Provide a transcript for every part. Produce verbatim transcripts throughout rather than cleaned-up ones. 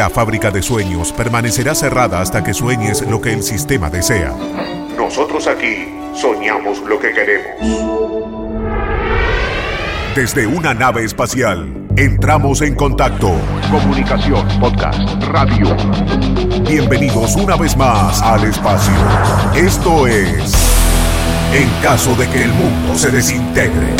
La fábrica de sueños permanecerá cerrada hasta que sueñes lo que el sistema desea. Nosotros aquí soñamos lo que queremos. Desde una nave espacial, entramos en contacto. Comunicación, podcast, radio. Bienvenidos una vez más al espacio. Esto es En caso de que el mundo se desintegre.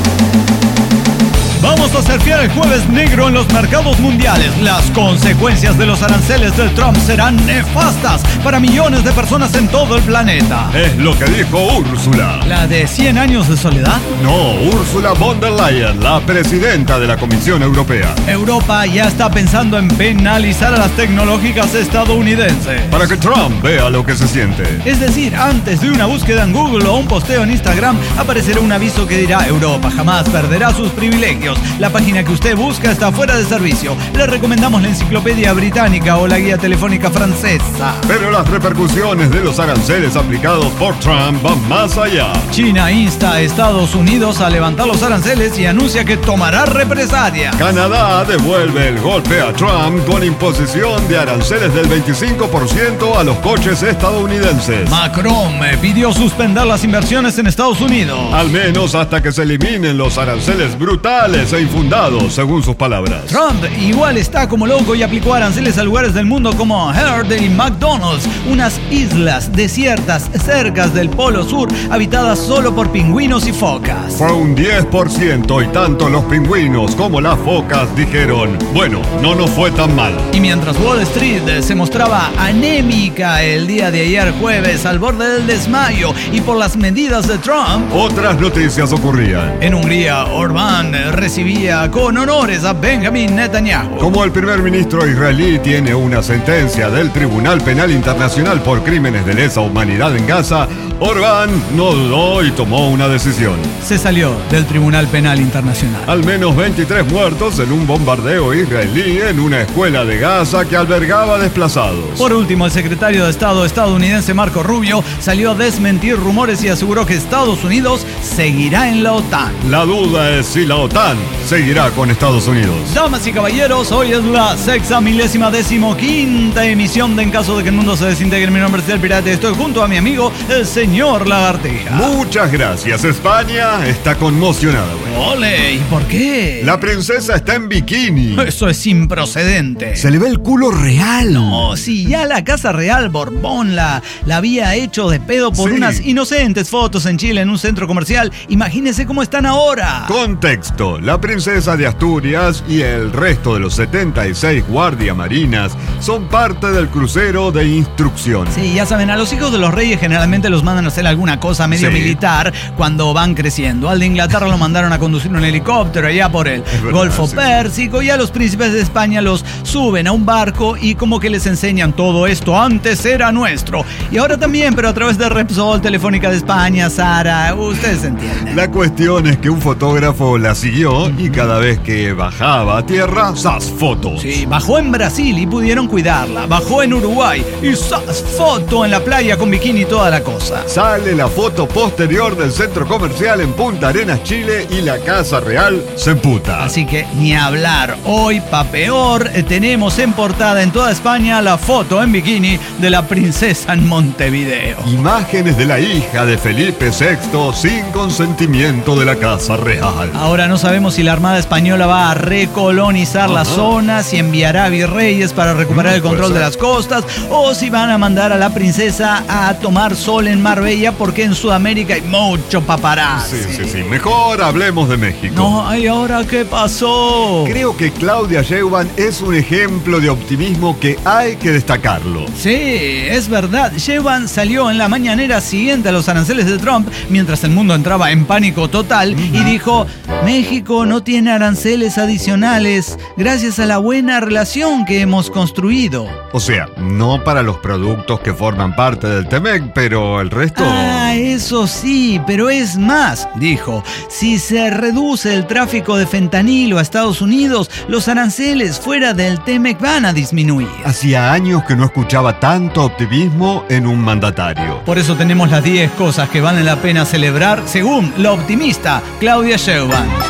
Vamos a surfear el jueves negro en los mercados mundiales. Las consecuencias de los aranceles del Trump serán nefastas para millones de personas en todo el planeta. Es lo que dijo Úrsula. ¿La de cien años de soledad? No, Ursula von der Leyen, la presidenta de la Comisión Europea. Europa ya está pensando en penalizar a las tecnológicas estadounidenses. Para que Trump vea lo que se siente. Es decir, antes de una búsqueda en Google o un posteo en Instagram, aparecerá un aviso que dirá: Europa jamás perderá sus privilegios. La página que usted busca está fuera de servicio. Le recomendamos la enciclopedia británica o la guía telefónica francesa. Pero las repercusiones de los aranceles aplicados por Trump van más allá. China insta a Estados Unidos a levantar los aranceles y anuncia que tomará represalias. Canadá devuelve el golpe a Trump con imposición de aranceles del veinticinco por ciento a los coches estadounidenses. Macron pidió suspender las inversiones en Estados Unidos. Al menos hasta que se eliminen los aranceles brutales e infundados, según sus palabras. Trump igual está como loco y aplicó aranceles a lugares del mundo como Heard y McDonald's, unas islas desiertas cerca del Polo Sur, habitadas solo por pingüinos y focas. Fue un diez por ciento y tanto los pingüinos como las focas dijeron: bueno, no nos fue tan mal. Y mientras Wall Street se mostraba anémica el día de ayer jueves al borde del desmayo y por las medidas de Trump, otras noticias ocurrían. En Hungría, Orbán recibía con honores a Benjamin Netanyahu. Como el primer ministro israelí tiene una sentencia del Tribunal Penal Internacional por crímenes de lesa humanidad en Gaza, Orbán no dudó y tomó una decisión. Se salió del Tribunal Penal Internacional. Al menos veintitrés muertos en un bombardeo israelí en una escuela de Gaza que albergaba desplazados. Por último, el secretario de Estado estadounidense Marco Rubio salió a desmentir rumores y aseguró que Estados Unidos seguirá en la OTAN. La duda es si la OTAN seguirá con Estados Unidos. Damas y caballeros, hoy es la sexta milésima decimoquinta emisión de En caso de que el mundo se desintegre. Mi nombre es El Pirata y estoy junto a mi amigo, el señor Lagartija. Muchas gracias. España está conmocionada, güey. ¡Ole! ¿Y por qué? La princesa está en bikini. Eso es improcedente. Se le ve el culo real. No, si ya la Casa Real Borbón la, la había hecho de pedo por Sí. unas inocentes fotos en Chile en un centro comercial. Imagínense cómo están ahora. Contexto: la princesa de Asturias y el resto de los setenta y seis guardias marinas son parte del crucero de instrucción. Sí, ya saben, a los hijos de los reyes generalmente los mandan a hacer alguna cosa medio Sí. militar cuando van creciendo. Al de Inglaterra lo mandaron a conducir un helicóptero allá por el verdad, Golfo sí. Pérsico, y a los príncipes de España los suben a un barco y como que les enseñan: todo esto antes era nuestro. Y ahora también, pero a través de Repsol, Telefónica de España, Sara, ustedes entienden. La cuestión es que un fotógrafo la siguió y cada vez que bajaba a tierra, ¡zas! Fotos. Sí, bajó en Brasil y pudieron cuidarla. Bajó en Uruguay y ¡zas! Foto en la playa con bikini y toda la cosa. Sale la foto posterior del centro comercial en Punta Arenas, Chile, y la Casa Real se emputa. Así que ni hablar. Hoy, pa' peor, eh, tenemos en portada en toda España la foto en bikini de la princesa en Montevideo. Imágenes de la hija de Felipe sexto sin consentimiento de la Casa Real. Ahora no sabemos si la Armada Española va a recolonizar la zona, si enviará virreyes para recuperar Mm, el control puede de ser. las costas, o si van a mandar a la princesa a tomar sol en Marbella, porque en Sudamérica hay mucho paparazzi. Sí, sí, sí. Mejor hablemos de México. No, ¿y ahora qué pasó? Creo que Claudia Sheinbaum es un ejemplo de optimismo que hay que destacarlo. Sí, es verdad. Sheinbaum salió en la mañanera siguiente a los aranceles de Trump, mientras el mundo entraba en pánico total, y dijo: México no tiene aranceles adicionales gracias a la buena relación que hemos construido. O sea, no para los productos que forman parte del T-M E C, pero el resto... Ah, eso sí, pero es más, dijo. Si se reduce el tráfico de fentanilo a Estados Unidos, los aranceles fuera del T M E C van a disminuir. Hacía años que no escuchaba tanto optimismo en un mandatario. Por eso tenemos las diez cosas que valen la pena celebrar, según la optimista Claudia Sheinbaum.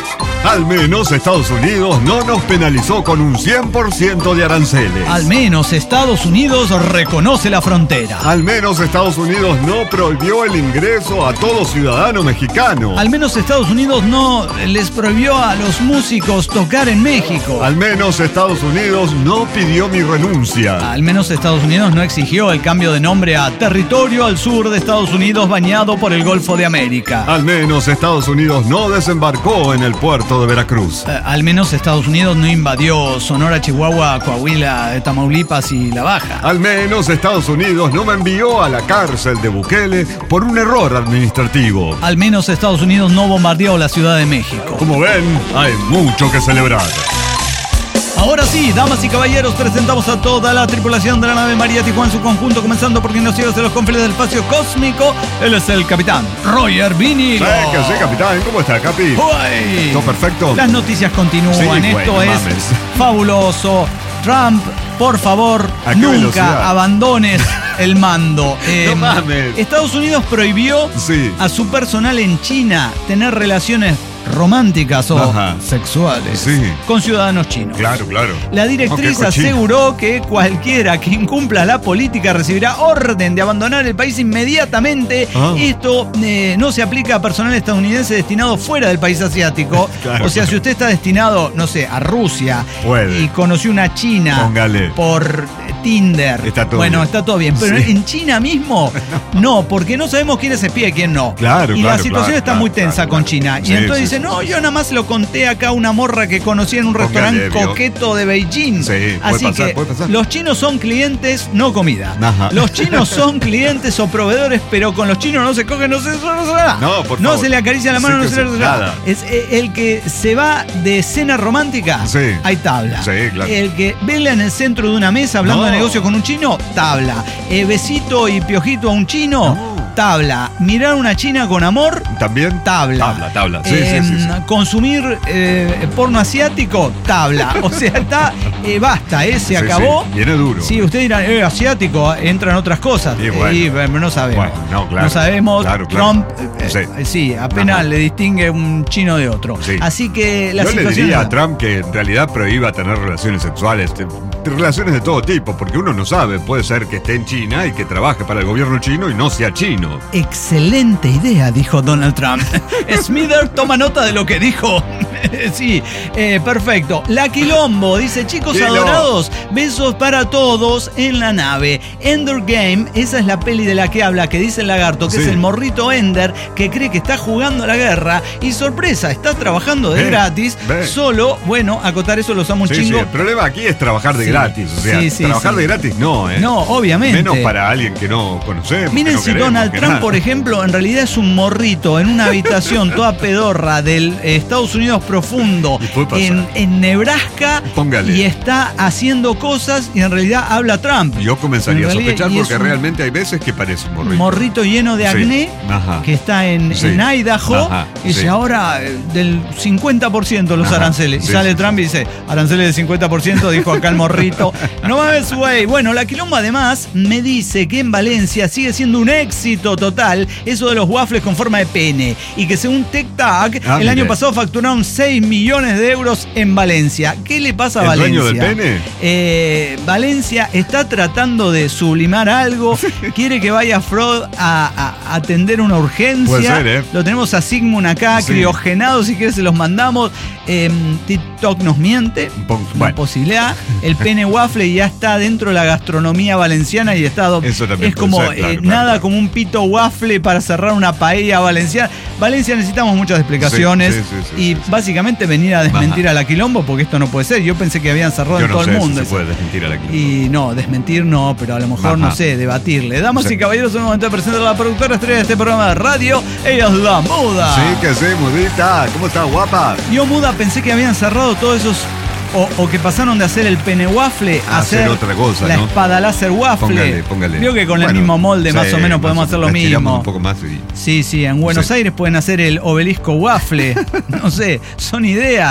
Al menos Estados Unidos no nos penalizó con un cien por ciento de aranceles. Al menos Estados Unidos reconoce la frontera. Al menos Estados Unidos no prohibió el ingreso a todo ciudadano mexicano. Al menos Estados Unidos no les prohibió a los músicos tocar en México. Al menos Estados Unidos no pidió mi renuncia. Al menos Estados Unidos no exigió el cambio de nombre a territorio al sur de Estados Unidos bañado por el Golfo de América. Al menos Estados Unidos no desembarcó en el puerto de Veracruz. Eh, al menos Estados Unidos no invadió Sonora, Chihuahua, Coahuila, Tamaulipas y La Baja. Al menos Estados Unidos no me envió a la cárcel de Bukele por un error administrativo. Al menos Estados Unidos no bombardeó la Ciudad de México. Como ven, hay mucho que celebrar. Ahora sí, damas y caballeros, presentamos a toda la tripulación de la nave María Tijuana en su conjunto, comenzando por quien nos lleva hacia los confines del espacio cósmico. Él es el capitán Roger Vinilo. Sí, que sí, capitán. ¿Cómo está, Capi? ¡Uy! ¿Todo perfecto? Las noticias continúan. Sí, Esto bueno, es mames. fabuloso. Trump, por favor, ¿A qué nunca velocidad? abandones el mando. Eh, No mames. Estados Unidos prohibió Sí. a su personal en China tener relaciones románticas o Ajá. sexuales Sí. con ciudadanos chinos. Claro, claro. La directriz Oh, qué cochino. aseguró que cualquiera que incumpla la política recibirá orden de abandonar el país inmediatamente. Ah. Esto eh, no se aplica a personal estadounidense destinado fuera del país asiático. Claro, o sea, claro. si usted está destinado, no sé, a Rusia Puede. y conoció una china Póngale. por eh, Tinder, Está todo bueno, bien. está todo bien. Pero Sí. en China mismo, no, porque no sabemos quién es espía y quién no. Claro, y la claro, situación claro, está claro, muy tensa claro, con claro. China. Y Sí, entonces sí, dice, sí. no, yo nada más lo conté acá a una morra que conocí en un Póngale, restaurante vio. coqueto de Beijing. Sí, puede Así pasar, que puede pasar. los chinos son clientes, no comida. Ajá. Los chinos son clientes o proveedores, pero con los chinos no se coge, no se, no se nada. No, por No favor. se le acaricia la mano, Sí no que se le sí, hace nada. nada. Es eh, el que se va de cena romántica, Sí. hay tabla. Sí, claro. El que vela en el centro de una mesa hablando No. de negocio con un chino, tabla. Eh, besito y piojito a un chino, No. tabla. Mirar a una china con amor, ¿También? tabla. Tabla, tabla. Sí, Eh, sí, sí, sí. Consumir eh, porno asiático, tabla. O sea, está, eh, basta, eh, se Sí, acabó. sí, viene duro. Sí, usted dirá, eh, asiático, entran otras cosas. Y bueno. Y, bueno, no sabemos. Bueno, no, claro. No sabemos. Claro, claro. Trump, eh, Sí. eh, sí, apenas Ajá. le distingue un chino de otro. Sí. Así que la Yo le situación. diría es- a Trump que en realidad prohíba tener relaciones sexuales, te- relaciones de todo tipo, porque uno no sabe, puede ser que esté en China y que trabaje para el gobierno chino y no sea chino. Excelente idea, dijo Donald Trump. Smither toma nota de lo que dijo. Sí, eh, perfecto. La Quilombo dice, chicos Quilombo. adorados, besos para todos en la nave. Ender Game, esa es la peli de la que habla, que dice el lagarto, que Sí. es el morrito Ender, que cree que está jugando a la guerra y sorpresa, está trabajando de Ve, gratis. ve. Solo, bueno, acotar eso lo usamos un Sí, sí, chingo. el problema aquí es trabajar de Sí. gratis, o sea, Sí, sí, trabajar sí. de gratis no, ¿eh? No, obviamente. Menos para alguien que no conocemos. que Miren no si queremos, Donald que Trump, nada. por ejemplo, en realidad es un morrito en una habitación toda pedorra del eh, Estados Unidos profundo, Y puede pasar. en, en Nebraska, Póngale. y está haciendo cosas y en realidad habla Trump. Yo comenzaría En a realidad, sospechar y es porque un realmente hay veces que parece un morrito. Un morrito lleno de Sí. acné, Ajá. que está en, Sí. en Idaho, Ajá, y dice sí. ahora eh, del cincuenta por ciento los Ajá, aranceles. Y sí, sale sí, Trump y dice, aranceles del cincuenta por ciento, dijo acá el morrito. No mames, güey. Bueno, la Quilombo además me dice que en Valencia sigue siendo un éxito total eso de los waffles con forma de pene. Y que según TechTag, Ah, el año mire. pasado facturaron seis millones de euros en Valencia. ¿Qué le pasa a ¿El Valencia? dueño del pene? Eh, Valencia está tratando de sublimar algo. Quiere que vaya Freud a, a atender una urgencia. Puede ser, ¿eh? Lo tenemos a Sigmund acá, Sí. criogenado, si quieres se los mandamos. Eh, TikTok nos miente. Un poco- Una bueno. posibilidad. El pene waffle ya está dentro de la gastronomía valenciana y está. Eso también es puede como ser, claro, eh, claro, nada claro. como un pito waffle para cerrar una paella valenciana. Valencia necesitamos muchas explicaciones Sí, sí, sí, sí, y sí, sí. básicamente venir a desmentir Ajá. a la Quilombo porque esto no puede ser. Yo pensé que habían cerrado Yo en no todo sé el mundo. si se puede desmentir a la Quilombo. Y no, desmentir no, pero a lo mejor, Ajá. no sé, debatirle. Damas Sí. y caballeros, en un momento de presentar a la productora estrella de este programa de radio. Ella es la Muda. Sí, que sí, mudita. ¿Cómo está, guapa? Yo, Muda, pensé que habían cerrado todos esos. O, o que pasaron de hacer el pene waffle a A hacer hacer otra cosa, la ¿no? espada láser waffle. Póngale, póngale. Vio que con el Bueno, mismo molde sí, más o menos más podemos o- hacer lo la estiramos mismo. un poco más y... Sí, sí, en Buenos Sí. Aires pueden hacer el obelisco waffle. No sé, son ideas.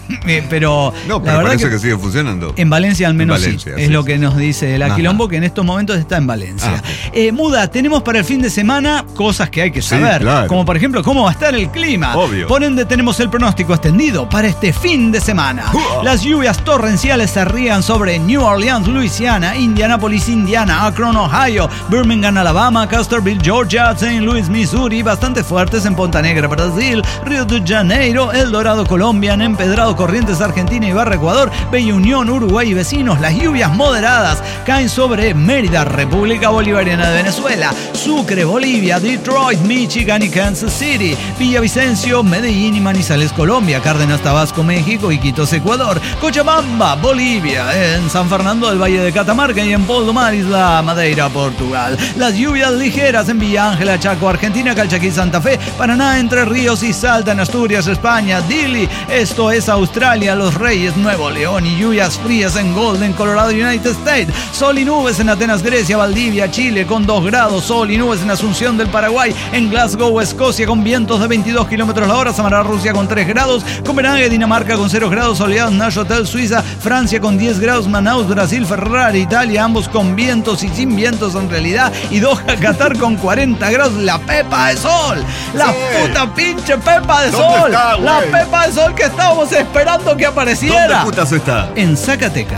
Eh, pero No, la pero verdad parece que, que sigue funcionando. en Valencia al menos Valencia, sí, sí, es lo sí. que nos dice el Aquilombo, que en estos momentos está en Valencia. Ah, Eh, Muda, tenemos para el fin de semana cosas que hay que Sí, saber, claro. como por ejemplo cómo va a estar el clima. Obvio. Por ende tenemos el pronóstico extendido para este fin de semana. Uah. Las lluvias torrenciales se rían sobre New Orleans, Luisiana, Indianapolis, Indiana, Akron, Ohio, Birmingham, Alabama, Custerville, Georgia, Saint Louis, Missouri, bastante fuertes en Ponta Negra, Brasil, Río de Janeiro, El Dorado, Colombia, en Empedrado, Corrientes, Argentina, Ibarra, Ecuador, Bella Unión, Uruguay y vecinos. Las lluvias moderadas caen sobre Mérida, República Bolivariana de Venezuela, Sucre, Bolivia, Detroit, Michigan y Kansas City, Villavicencio, Medellín y Manizales, Colombia, Cárdenas, Tabasco, México y Quitos, Ecuador, Cochabamba, Bolivia, en San Fernando del Valle de Catamarca y en Poldomar, Isla Madeira, Portugal. Las lluvias ligeras en Villa Ángela, Chaco, Argentina, Calchaquí, Santa Fe, Paraná, Entre Ríos y Salta, en Asturias, España, Dili, esto es Australia, Los Reyes, Nuevo León, y lluvias frías en Golden, Colorado, United States. Sol y nubes en Atenas, Grecia, Valdivia, Chile con dos grados. Sol y nubes en Asunción del Paraguay, en Glasgow, Escocia con vientos de veintidós kilómetros la hora. Samará, Rusia con tres grados. Copenhague, Dinamarca con cero grados. Soleado, Neuchâtel, Suiza. Francia con diez grados. Manaus, Brasil. Ferrari, Italia, ambos con vientos y sin vientos en realidad. Y Doha, Qatar con cuarenta grados. La pepa de sol. La Sí. puta pinche pepa de ¿Dónde sol. está, la güey? pepa de sol que estábamos esperando que apareciera. ¿Dónde putas está? En Zacatecas,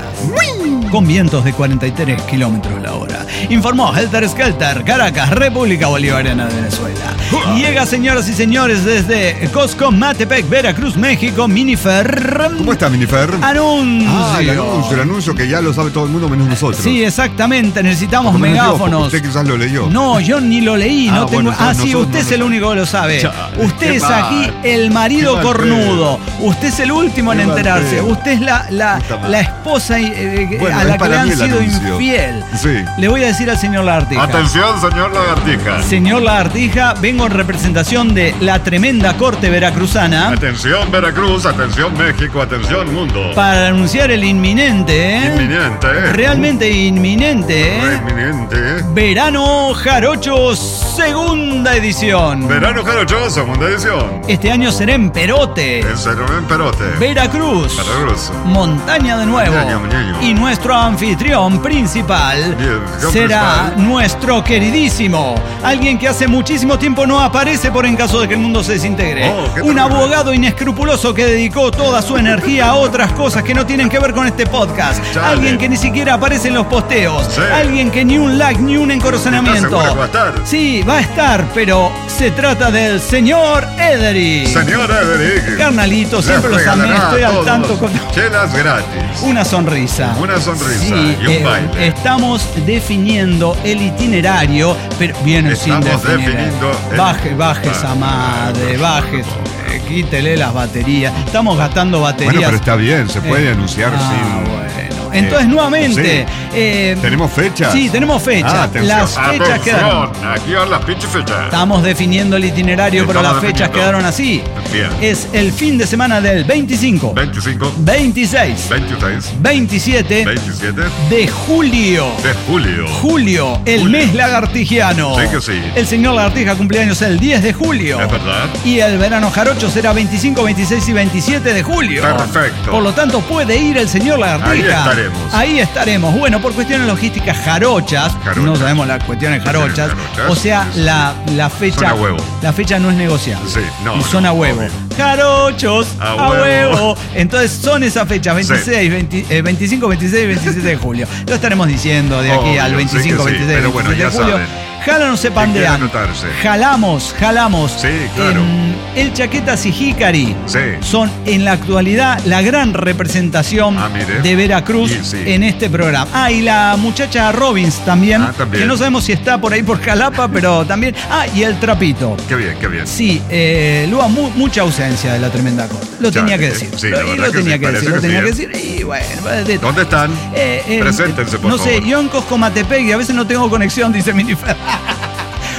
con vientos de cuarenta y tres kilómetros la hora. Informó Helter Skelter, Caracas, República Bolivariana de Venezuela. Llega, señoras y señores, desde Costco, Matepec, Veracruz, México, Minifer. ¿Cómo está, Minifer? Anuncio. Ah, el anuncio, el anuncio que ya lo sabe todo el mundo menos nosotros. Sí, exactamente, necesitamos Por lo menos yo, megáfonos. porque usted quizás lo leyó. No, yo ni lo leí, Ah, no tengo. bueno, ah, entonces sí, nosotros usted no es el lo- único que lo sabe. Chale, usted qué es mal. aquí el marido Qué mal cornudo. Usted es el último en Qué mal enterarse. pedo. Usted es la, la, Puta madre. la esposa eh, Bueno, a es la que para le han mí el sido anuncio. infiel. Sí. Le voy a decir al señor Lagartija. Atención, señor Lagartija. Señor Lagartija, vengo en representación de la tremenda corte veracruzana Atención, Veracruz, atención, México, atención, mundo. para anunciar el inminente, ¿eh? Inminente, ¿eh? realmente inminente, ¿eh? Inminente, ¿eh? Verano Jarocho, segunda edición. Verano Jarocho, segunda edición. Este año será en Perote, En Cerro en Perote. Veracruz, Veracruz. Montaña de nuevo. Montaña, montaña. Y nuestro anfitrión principal Bien, anfitrión será principal. nuestro queridísimo, alguien que hace muchísimo tiempo no aparece por en caso de que el mundo se desintegre. Oh, qué Un terrible. abogado inescrupuloso que dedicó toda su energía a otras cosas que no tienen que ver con este podcast. Chale. Alguien que ni siquiera aparece en los posteos. Sí. Alguien que ni un like ni un encorazonamiento. ¿Estás seguro que va a estar? Sí, va a estar, pero se trata del señor Ederick. Señor Ederick. Carnalito, les siempre los amé, regalará estoy a al todos tanto con... chelas gratis. Una sonrisa. Una sonrisa Sí, y un eh, baile. Estamos definiendo el itinerario, pero viene sin Estamos definir. definiendo el- Baje, baje Ah, esa madre, por baje, favor. eh, quítele las baterías. Estamos gastando baterías. Bueno, pero está bien, se puede Eh, anunciar ah, sin... bueno. Entonces, Eh, nuevamente. sí. eh, ¿Tenemos fechas? Sí, tenemos fechas. Ah, atención. las fechas quedaron. Aquí van las pinches fechas. Estamos definiendo el itinerario, pero Estamos las fechas definiendo. quedaron así. Bien. Es el fin de semana del veinticinco, veinticinco, veintiséis, veintiséis, veintisiete veintisiete de julio. de julio. Julio, el Julio. mes lagartigiano. Sí que sí. El señor Lagartija cumpleaños el diez de julio. Es verdad. Y el verano jarocho será veinticinco, veintiséis y veintisiete de julio. Perfecto. Por lo tanto, puede ir el señor Lagartija. Ahí estaremos. Ahí estaremos. Bueno, por cuestiones logísticas jarochas, Jarochas. no sabemos las cuestiones jarochas. Cuestiones jarochas. O sea, la, la fecha. Son a huevo. La fecha no es negociable. Sí, no, Y son no, a huevo. obvio. Jarochos, A a, huevo. huevo. Entonces son esas fechas, veintiséis, veinte, eh, veinticinco, veintiséis y veintisiete de julio. Lo estaremos diciendo de aquí Obvio, al sí veinticinco, que sí, veintiséis, pero bueno, veintisiete de ya julio. saben. Jala no se pandean. quiera anotarse. Jalamos, jalamos. Sí, claro. En el Chaquetas y Jícari Sí. son en la actualidad la gran representación Ah, mire. de Veracruz Y sí. en este programa. Ah, y la muchacha Robbins también, Ah, también. que no sabemos si está por ahí por Jalapa, pero también. Ah, y el Trapito. Qué bien, qué bien. Sí, eh, Lua, mu- mucha ausencia de la tremenda corte. Lo Ya, tenía que eh, decir. sí, lo la y verdad lo que tenía sí, que decir, parece lo que tenía sí, que ¿eh? decir. Y bueno, de- ¿Dónde están? Eh, eh, Preséntense, por no favor. sé, yo en Cosco Matepec y a veces no tengo conexión, dice Minifer.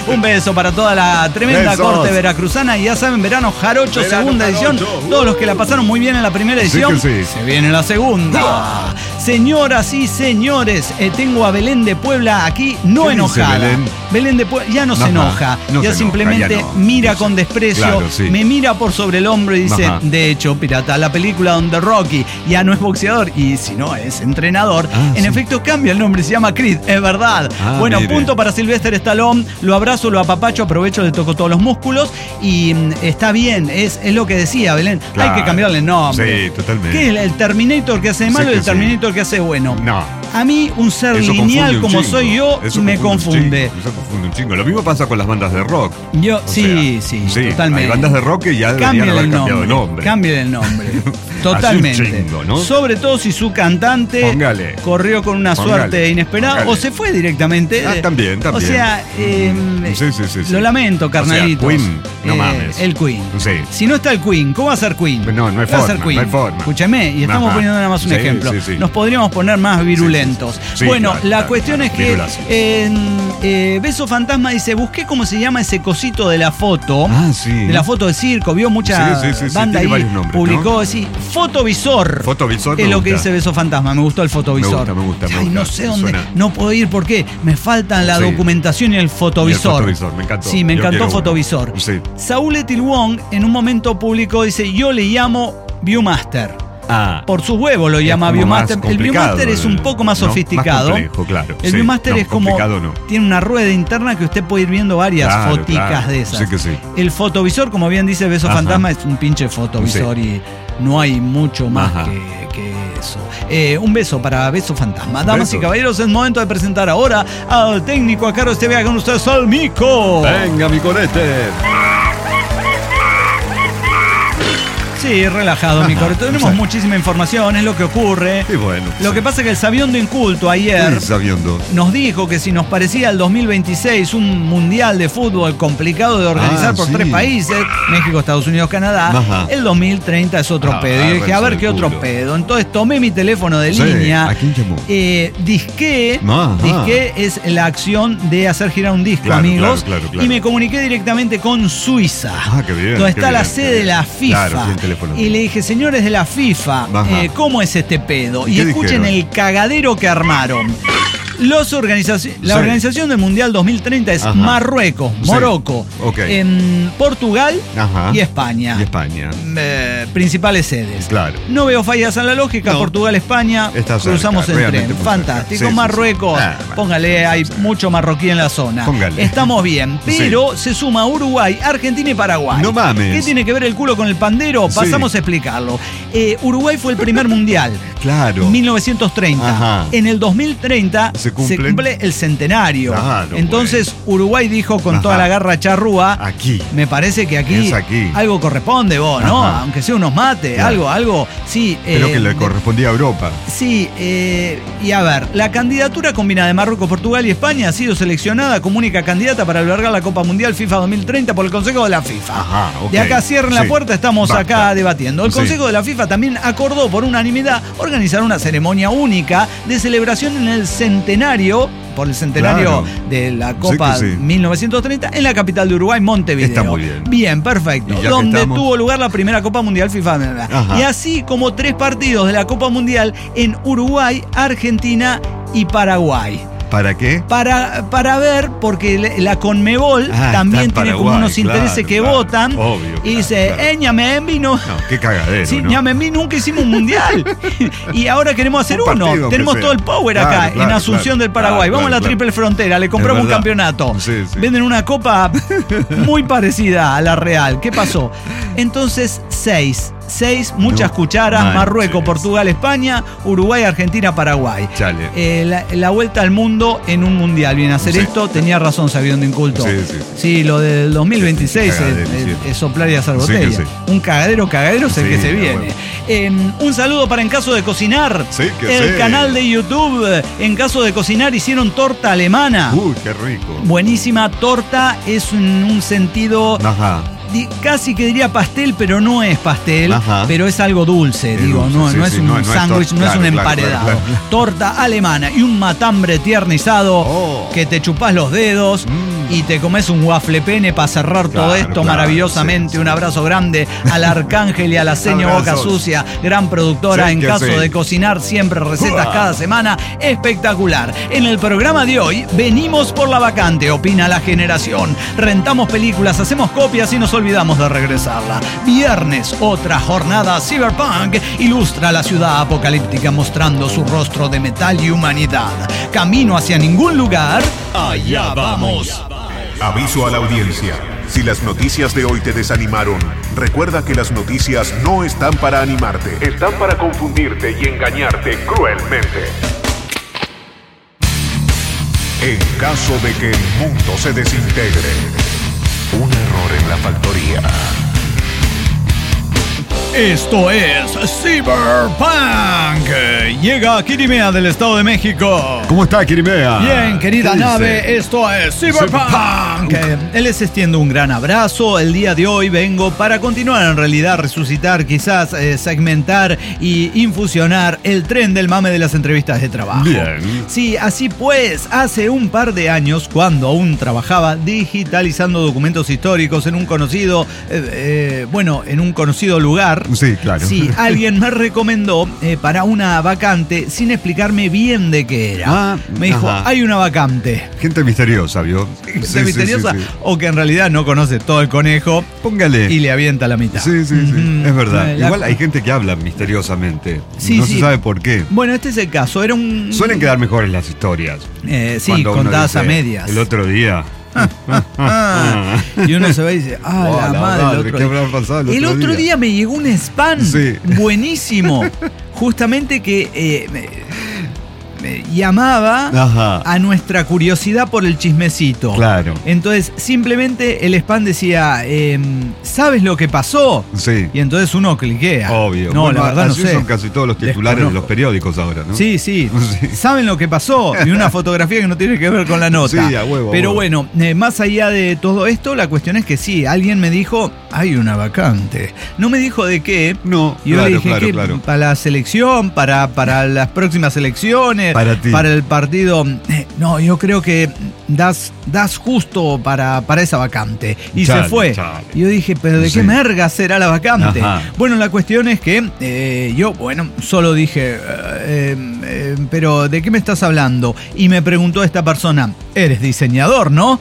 Un beso para toda la tremenda Besos. corte veracruzana. Y ya saben, Verano Jarocho, Verano segunda Jarocho. edición. Todos los que la pasaron muy bien en la primera Sí edición, que sí. se viene la segunda. Señoras y señores, eh, tengo a Belén de Puebla aquí, no ¿Qué dice enojada. Belén? Belén de Puebla ya no se Ajá, enoja, no ya se simplemente enoja, ya no. mira No con sé. desprecio, Claro, sí. me mira por sobre el hombro y dice, Ajá. de hecho, pirata, la película donde Rocky ya no es boxeador y si no es entrenador, Ah, en sí. efecto cambia el nombre, se llama Creed, es verdad. Ah, bueno, mire. punto para Sylvester Stallone, lo abrazo, lo apapacho, aprovecho, le toco todos los músculos y mm, está bien, es, es lo que decía Belén, Claro. hay que cambiarle el nombre. Sí, totalmente. ¿Qué es el Terminator que hace de Sí malo y que el sí. Terminator que hace de bueno? No. A mí un ser Eso lineal confunde un como chingo. soy yo Eso me un confunde. chingo, Eso confunde un chingo. Lo mismo pasa con las bandas de rock. Yo, O sí, sea, sí, totalmente. Hay bandas de rock que ya deberían Cámbiale haber el cambiado nombre. de nombre. Cámbiale el nombre. Totalmente. Hace un chingo, ¿no? Sobre todo si su cantante Póngale. corrió con una Póngale. suerte inesperada Póngale. o se fue directamente. Ah, también, también. O sea, eh, Sí, sí, sí, sí. lo lamento, O sea, carnalitos. Queen, no Eh, mames. El Queen. Sí. Si no está el Queen, ¿cómo va a ser Queen? No, no hay ¿Qué va a ser forma, Queen? no hay forma. Escúchame, y estamos Ajá. poniendo nada más un Sí, ejemplo. sí, sí. Nos podríamos poner más virulentos. Sí, sí, sí. Bueno, Sí, la claro, cuestión claro, es que virulación. en eh, Beso Fantasma dice, busqué cómo se llama ese cosito de la foto. Ah, sí. De la foto de circo, vio mucha Sí, sí, sí, sí, banda tiene ahí, varios nombres, publicó, ¿no? sí, fotovisor. Fotovisor Es me lo que gusta. dice Beso Fantasma, me gustó el fotovisor. Me gusta, me gusta, me Ay, gusta. no sé dónde, Suena- no puedo ir porque me faltan la Sí. documentación y el fotovisor. Y el fotovisor, me encantó. Sí, me Yo encantó quiero uno. fotovisor. Sí. Saúl Etil Wong en un momento publicó, dice, yo le llamo Viewmaster. Ah. Por sus huevos lo Es llama como Viewmaster. más El complicado, Viewmaster es un poco más ¿no? sofisticado. Más complejo, claro. El Sí. Viewmaster No, es como. complicado no. Tiene una rueda interna que usted puede ir viendo varias Claro, foticas claro. de esas. Sí que sí. El fotovisor, como bien dice Beso Ajá. Fantasma, es un pinche fotovisor y no hay mucho más Ajá. que, que eso. Eh, un beso para Beso Fantasma. Damas Beso. y caballeros, es momento de presentar ahora al técnico a cargo de este viaje con ustedes, al Mico. Venga, mi conete. Sí, relajado, Ajá, mi correcto. Tenemos exacto. muchísima información, es lo que ocurre. Y bueno. Lo que pasa es que el Sabiondo Inculto ayer Sabiendo. nos dijo que si nos parecía el dos mil veintiséis un mundial de fútbol complicado de organizar Ah, por sí. tres países, México, Estados Unidos, Canadá, Ajá. el dos mil treinta es otro Ah, pedo. Y yo dije, a ver agárrense qué el otro culo. pedo. Entonces tomé mi teléfono de Sí, línea. ¿a quién llamó? Eh, disqué, Ajá. disqué es la acción de hacer girar un disco, Claro, amigos. claro, claro, claro. Y me comuniqué directamente con Suiza. Ah, qué bien, Donde qué está la bien, sede qué de bien. la FIFA. Claro, bien, teléfono. Y le dije, señores de la FIFA, Ajá. eh, ¿cómo es este pedo? ¿Y Y qué escuchen dijeron? el cagadero que armaron. Los organizaci- la Sí. organización del Mundial dos mil treinta es Ajá. Marruecos, Sí. Morocco, Ok. em, Portugal Ajá. y España. Y España. Eh, principales sedes. Claro. No veo fallas en la lógica. No. Portugal, España, Está cerca, cruzamos en realmente tren. muy Fantástico. cerca. Sí, sí, Marruecos, sí. Ah, bueno, póngale, sí, hay sí. mucho marroquí en la zona. Póngale. Estamos bien. Pero se suma Uruguay, Argentina y Paraguay. No mames. ¿Qué tiene que ver el culo con el pandero? Sí. Pasamos a explicarlo. Eh, Uruguay fue el primer mundial. Claro. mil novecientos treinta. Ajá. En el dos mil treinta Se cumplen- cumple el centenario. Claro, Entonces Uruguay dijo con Ajá. toda la garra charrúa, Aquí. me parece que aquí, Es aquí. algo corresponde vos, ¿no? Ajá. Aunque sea unos mates, Claro. algo, algo, sí. Creo eh, que le de- correspondía a Europa. Sí, eh, y a ver, la candidatura combinada de Marruecos, Portugal y España ha sido seleccionada como única candidata para albergar la Copa Mundial FIFA dos mil treinta por el Consejo de la FIFA. Ajá, ok. De acá cierren la Sí. puerta, estamos Basta. acá debatiendo. El Sí. Consejo de la FIFA también acordó por unanimidad organizar una ceremonia única de celebración en el centenario, por el centenario Claro. de la Copa Sí que sí. mil novecientos treinta, en la capital de Uruguay, Montevideo. Está muy bien. Bien, perfecto. Y ya que Donde estamos- tuvo lugar la primera Copa Mundial FIFA. Ajá. Y así como tres partidos de la Copa Mundial en Uruguay, Argentina y Paraguay. ¿Para qué? Para, para ver, porque le- la Conmebol Ah, también está en tiene como Paraguay, unos intereses claro, que claro, votan. obvio, y claro, dice, claro. eh, Ñamembi no. No, qué cagadero, Sí, ¿no? Ñamembi nunca hicimos un mundial. Y ahora queremos hacer Un uno. partido, Tenemos aunque todo sea. el power Claro, acá, en claro, Asunción claro. del Paraguay. Claro, Vamos a la claro, triple frontera, le compramos un verdad. campeonato. Sí, sí. Venden una copa muy parecida a la real. ¿Qué pasó? Entonces, seis. Seis, muchas No cucharas, manches. Marruecos, Portugal, España, Uruguay, Argentina, Paraguay. Chale. Eh, la, la vuelta al mundo en un mundial. Viene a hacer Sí. esto, tenía razón Sabiondo Inculto. Sí, sí. Sí, lo del dos mil veintiséis es, Cagadero, es- sí. es soplar y hacer Sí que botella. sí. Un cagadero, cagadero es el Sí, que se de viene. huevo. Eh, un saludo para En Caso de Cocinar. Sí que el sí. canal de YouTube eh, En Caso de Cocinar hicieron torta alemana. Uy, qué rico. Buenísima torta, es un, un sentido Ajá. di- casi que diría pastel, pero no es pastel, Ajá. pero es algo dulce, Es digo, dulce, no, sí, no es sí, un no- no es sándwich, tor- no es claro, un claro, emparedado. claro, claro. Torta alemana y un matambre tiernizado Oh. que te chupás los dedos. Mm. y te comes un waffle pene para cerrar Claro, todo esto claro, maravillosamente. sí, Un sí. abrazo grande al Arcángel y a la seño Boca Abrazos. Sucia, gran productora Sí, en que caso sí. de cocinar, siempre recetas Uah. cada semana. Espectacular. En el programa de hoy, venimos por la vacante, opina la generación. Rentamos películas, hacemos copias y nos olvidamos de regresarla. Viernes, otra jornada cyberpunk ilustra la ciudad apocalíptica mostrando su rostro de metal y humanidad. Camino hacia ningún lugar, allá vamos. Aviso a la audiencia. Si las noticias de hoy te desanimaron, recuerda que las noticias no están para animarte, están para confundirte y engañarte cruelmente. En caso de que el mundo se desintegre, un error en la factoría. Esto es Cyberpunk. Llega Kirimea del Estado de México. ¿Cómo está, Kirimea? Bien, querida ¿Qué dice? nave, esto es Cyberpunk. Eh, Les extiendo un gran abrazo. El día de hoy vengo para continuar, en realidad, resucitar, quizás eh, segmentar y infusionar el tren del mame de las entrevistas de trabajo. Bien. Sí, así pues, hace un par de años, cuando aún trabajaba digitalizando documentos históricos en un conocido, eh, eh, bueno, en un conocido lugar. Sí, claro. Sí, alguien me recomendó eh, para una vacante sin explicarme bien de qué era. Ah, me dijo, ajá. hay una vacante. Gente misteriosa, ¿vio? Gente Sí, sí, misteriosa sí, sí. o que en realidad no conoce todo el conejo Póngale. y le avienta la mitad. Sí, sí, sí. Ujú. Es verdad. La- Igual hay gente que habla misteriosamente. Sí, no sí. se sabe por qué. Bueno, este es el caso. Era un... Suelen quedar mejores las historias. Eh, sí, Cuando uno contadas a dice, medias. El otro día. Ah, y uno se va y dice, ah, Oh, la, la madre, madre, el otro ¿qué día. habrá pasado el El otro otro día? día me llegó un spam Sí. buenísimo. Justamente que eh, me, me llamaba Ajá. a nuestra curiosidad por el chismecito. Claro. Entonces, simplemente el spam decía, eh, ¿sabes lo que pasó? Sí. Y entonces uno cliquea. Obvio. No, Bueno, la verdad no así sé. son casi todos los titulares de los Desconozco. periódicos ahora, ¿no? Sí, sí, Sí. ¿Saben lo que pasó? Y una fotografía que no tiene que ver con la nota. Sí, a huevo, a Pero huevo. bueno, eh, más allá de todo esto, la cuestión es que sí, alguien me dijo, hay una vacante. No me dijo de qué. No, Y yo claro, le dije, claro, ¿qué? claro. ¿Para la selección? ¿Para, para las próximas elecciones? Para ti. ¿Para el partido? Eh, No, yo creo que das, das justo para, para esa vacante. Y Chale, se fue. chale. Y yo dije, ¿pero de Sí. qué merga será la vacante? Ajá. Bueno, la cuestión es que eh, yo, bueno, solo dije, eh, eh, pero ¿de qué me estás hablando? Y me preguntó esta persona, eres diseñador, ¿no?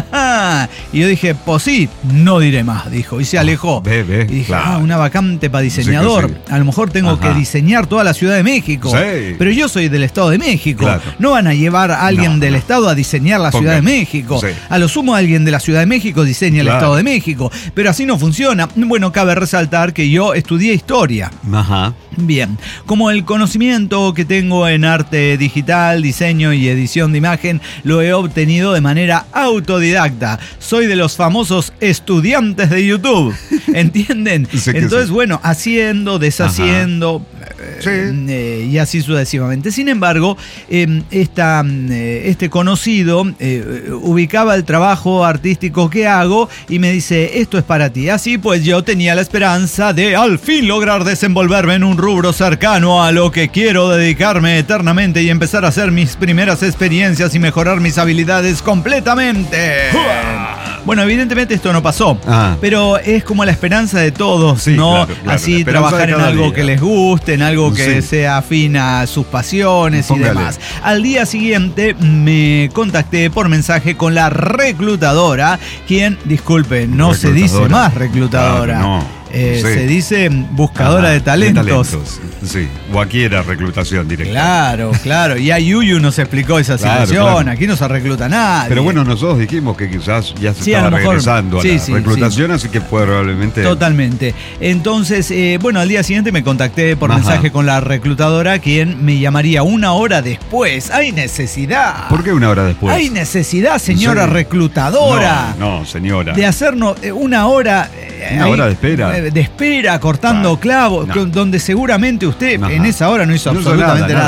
Y yo dije, pues sí, no diré más, dijo. Y se alejó. Ve, ve, y dije, claro. ah, una vacante para diseñador. Sí que sí. A lo mejor tengo Ajá. que diseñar toda la Ciudad de México. Sí. Pero yo soy del Estado de México. Claro. No van a llevar a alguien No, del no. Estado a diseñar la Ciudad de Póngale. México. Sí. A lo sumo alguien de la Ciudad de México diseña el Claro. Estado de México. Pero así no funciona. Bueno, cabe resaltar que yo estudié historia. Ajá. Bien, como el conocimiento que tengo en arte digital, diseño y edición de imagen lo he obtenido de manera autodidacta. Soy de los famosos estudiantes de YouTube, ¿entienden? Sí que Entonces, sí. bueno, haciendo, deshaciendo, Sí. eh, y así sucesivamente. Sin embargo, eh, esta, eh, este conocido eh, ubicaba el trabajo artístico que hago y me dice, esto es para ti. Así pues yo tenía la esperanza de al fin lograr desenvolverme en un rubro cercano a lo que quiero dedicarme eternamente y empezar a hacer mis primeras experiencias y mejorar mis habilidades completamente. Bueno, evidentemente esto no pasó, Ah. pero es como la esperanza de todos, Sí, ¿no? claro, claro, la Así esperanza trabajar de en cada algo día. que les guste, en algo que Sí. sea afín a sus pasiones Póngale. y demás. Al día siguiente me contacté por mensaje con la reclutadora, quien, disculpe, no se dice Reclutadora. más reclutadora. Claro, no. Eh, Sí. Se dice buscadora Ajá, de talentos. talentos, Sí. O aquí era reclutación directa. Claro, claro. Y a Yuyu nos explicó esa Claro, situación. claro. Aquí no se recluta nadie. Pero bueno, nosotros dijimos que quizás ya se Sí, a estaba lo mejor. regresando a Sí, la sí, reclutación, así que probablemente... Totalmente. Entonces, eh, bueno, al día siguiente me contacté por Ajá. mensaje con la reclutadora, quien me llamaría una hora después. ¡Hay necesidad! ¿Por qué una hora después? Hay necesidad, señora Sí. reclutadora, No, no, señora. de hacernos eh, una hora... eh, Una hora de espera. eh, De espera, cortando Claro. clavos, No. con- donde seguramente usted Ajá. en esa hora no hizo No hizo absolutamente nada, nada. nada.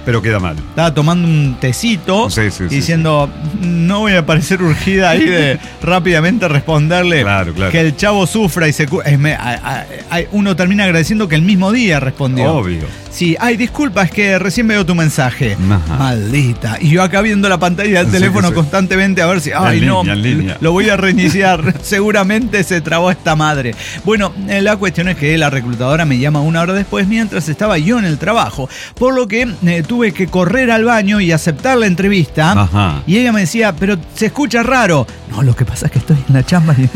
Pero queda mal. Estaba tomando un tecito Sí, sí, sí, diciendo, no voy a parecer urgida ahí de rápidamente responderle Claro, claro. que el chavo sufra y se cu- es me- a- a- a- uno termina agradeciendo que el mismo día respondió. Obvio. Sí, ay, disculpa, es que recién veo tu mensaje. Ajá. Maldita. Y yo acá viendo la pantalla del Sí, teléfono sí. constantemente a ver si, ay, En no, línea, en línea. lo voy a reiniciar. Seguramente se trabó esta madre. Bueno, eh, la cuestión es que la reclutadora me llama una hora después mientras estaba yo en el trabajo. Por lo que eh, tuve que correr al baño y aceptar la entrevista. Ajá. Y ella me decía, pero se escucha raro. No, lo que pasa es que estoy en la chamba. Y...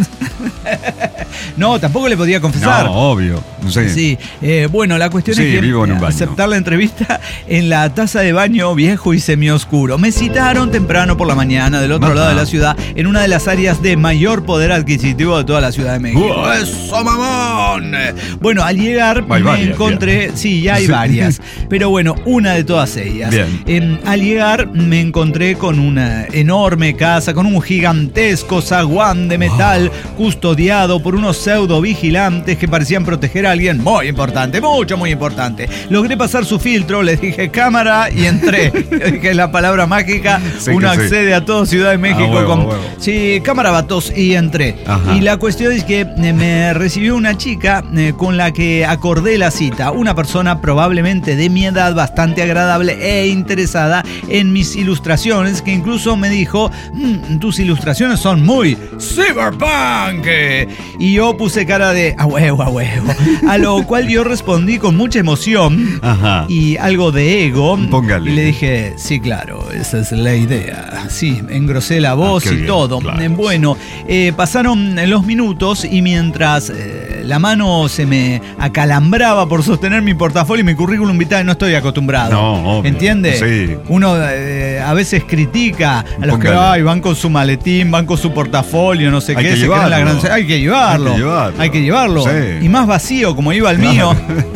no, tampoco le podía confesar. No, obvio. Sí. Sí, eh, bueno, la cuestión Sí, es que vivo en un baño. aceptar la entrevista en la taza de baño viejo y semioscuro. Me citaron temprano por la mañana del otro Ajá. lado de la ciudad, en una de las áreas de mayor poder adquisitivo de toda la Ciudad de México. Uah. ¡Eso, mamón! Bueno, al llegar Hay me varias, encontré, ya. sí, ya hay Sí. varias, pero bueno, una de todas ellas. Bien. Eh, al llegar me encontré con una enorme casa, con un gigantesco zaguán de metal custodiado por unos pseudo vigilantes que parecían proteger a alguien muy importante, mucho, muy importante. Logré pasar su filtro, les dije cámara y entré. Que es la palabra mágica, Sí, uno que sí. accede a todo Ciudad de México A huevo, con... a huevo. Sí, cámara vatos y entré. Ajá. Y la cuestión es que eh, me recibió una chica eh, con la que acordé la cita, una persona probablemente de mi edad, bastante agradable e interesada en mis ilustraciones, que incluso me dijo, "Mm, tus ilustraciones son muy cyberpunk". Y yo puse cara de a huevo, a huevo. A lo cual yo respondí con mucha emoción Ajá. y algo de ego. Póngale. Y le dije, sí, claro, esa es la idea. Sí, engrosé la voz qué y bien, todo. claro. Eh, Bueno, eh, pasaron los minutos y mientras eh, la mano se me acalambraba por sostener mi portafolio y mi currículum vitae, no estoy acostumbrado. No, obvio. ¿Entiende? Sí. Uno eh, a veces critica a los que Póngale. ay, van con su maletín, van con su portafolio, no sé Hay qué. que se creen la llevarlo. gran- Hay que llevarlo. Hay que llevarlo. Hay que llevarlo. Sí. Y más vacío, como iba el mío.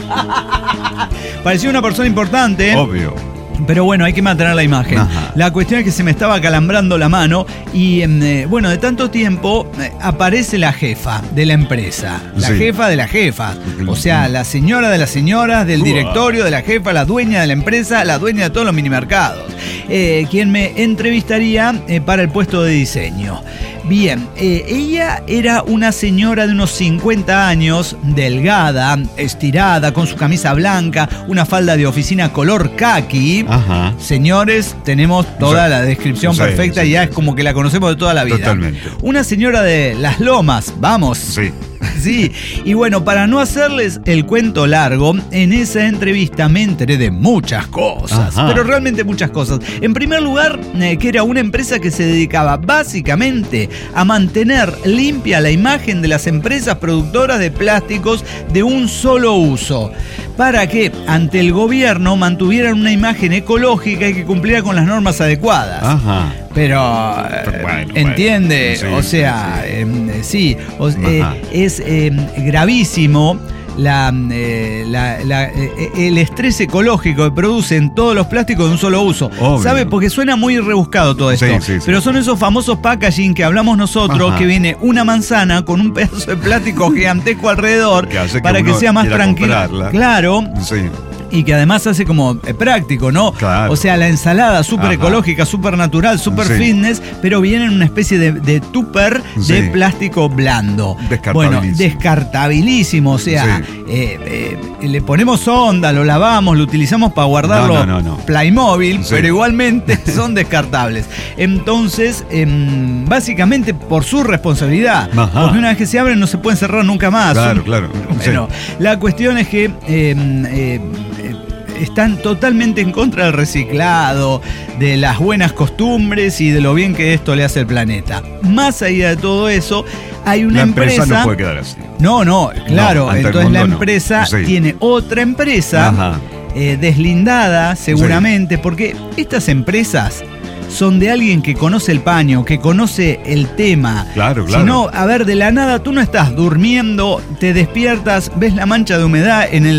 Parecía una persona importante. Obvio. Pero bueno, hay que mantener la imagen. Ajá. La cuestión es que se me estaba calambrando la mano y em, eh, bueno, de tanto tiempo eh, aparece la jefa de la empresa. La Sí. jefa de la jefa. O sea, la señora de las señoras, del Uah. directorio de la jefa, la dueña de la empresa, la dueña de todos los minimercados. Eh, quien me entrevistaría eh, para el puesto de diseño. Bien, eh, ella era una señora de unos cincuenta años, delgada, estirada, con su camisa blanca, una falda de oficina color khaki. Ajá. Señores, tenemos toda Sí. la descripción Sí, perfecta sí, y ya sí. es como que la conocemos de toda la vida. Totalmente. Una señora de Las Lomas, vamos. Sí. Sí, y bueno, para no hacerles el cuento largo, en esa entrevista me enteré de muchas cosas, Ajá. pero realmente muchas cosas. En primer lugar, eh, que era una empresa que se dedicaba básicamente a mantener limpia la imagen de las empresas productoras de plásticos de un solo uso, para que ante el gobierno mantuvieran una imagen ecológica y que cumpliera con las normas adecuadas. Ajá. Pero, eh, Bueno, bueno. entiende, Sí, o sí, sea, sí. em, eh, sí, o- eh, Ajá. es em, gravísimo la, eh, la- la- eh, el estrés ecológico que producen todos los plásticos de un solo uso. Obvio. ¿Sabe? Porque suena muy rebuscado todo esto. Sí, sí, sí. Pero son esos famosos packaging que hablamos nosotros, Ajá. que viene una manzana con un pedazo de plástico gigantesco alrededor Que hace que para que uno sea más quiera tranquilo. comprarla. Claro. Sí. Y que además hace como eh, práctico, ¿no? Claro. O sea, la ensalada súper Ajá. ecológica, súper natural, súper Sí. fitness, pero viene en una especie de, de tupper Sí. de plástico blando. Descartabilísimo. Bueno, descartabilísimo. O sea, Sí. eh, eh, le ponemos onda, lo lavamos, lo utilizamos para guardarlo No, no, no, no. Playmobil, Sí. pero igualmente son descartables. Entonces, em, básicamente por su responsabilidad. Ajá. Porque una vez que se abren no se pueden cerrar nunca más. Claro, Son- claro. Bueno, la cuestión es que em, eh, eh, están totalmente en contra del reciclado, de las buenas costumbres y de lo bien que esto le hace al planeta. Más allá de todo eso, hay una La empresa, empresa. no puede quedar así. No, no, claro. ante el Entonces la mundo no. empresa Sí. tiene otra empresa Ajá. eh, deslindada, seguramente, porque estas empresas son de alguien que conoce el paño, que conoce el tema. Claro, claro. Si no, a ver, de la nada tú no estás durmiendo, te despiertas, ves la mancha de humedad en el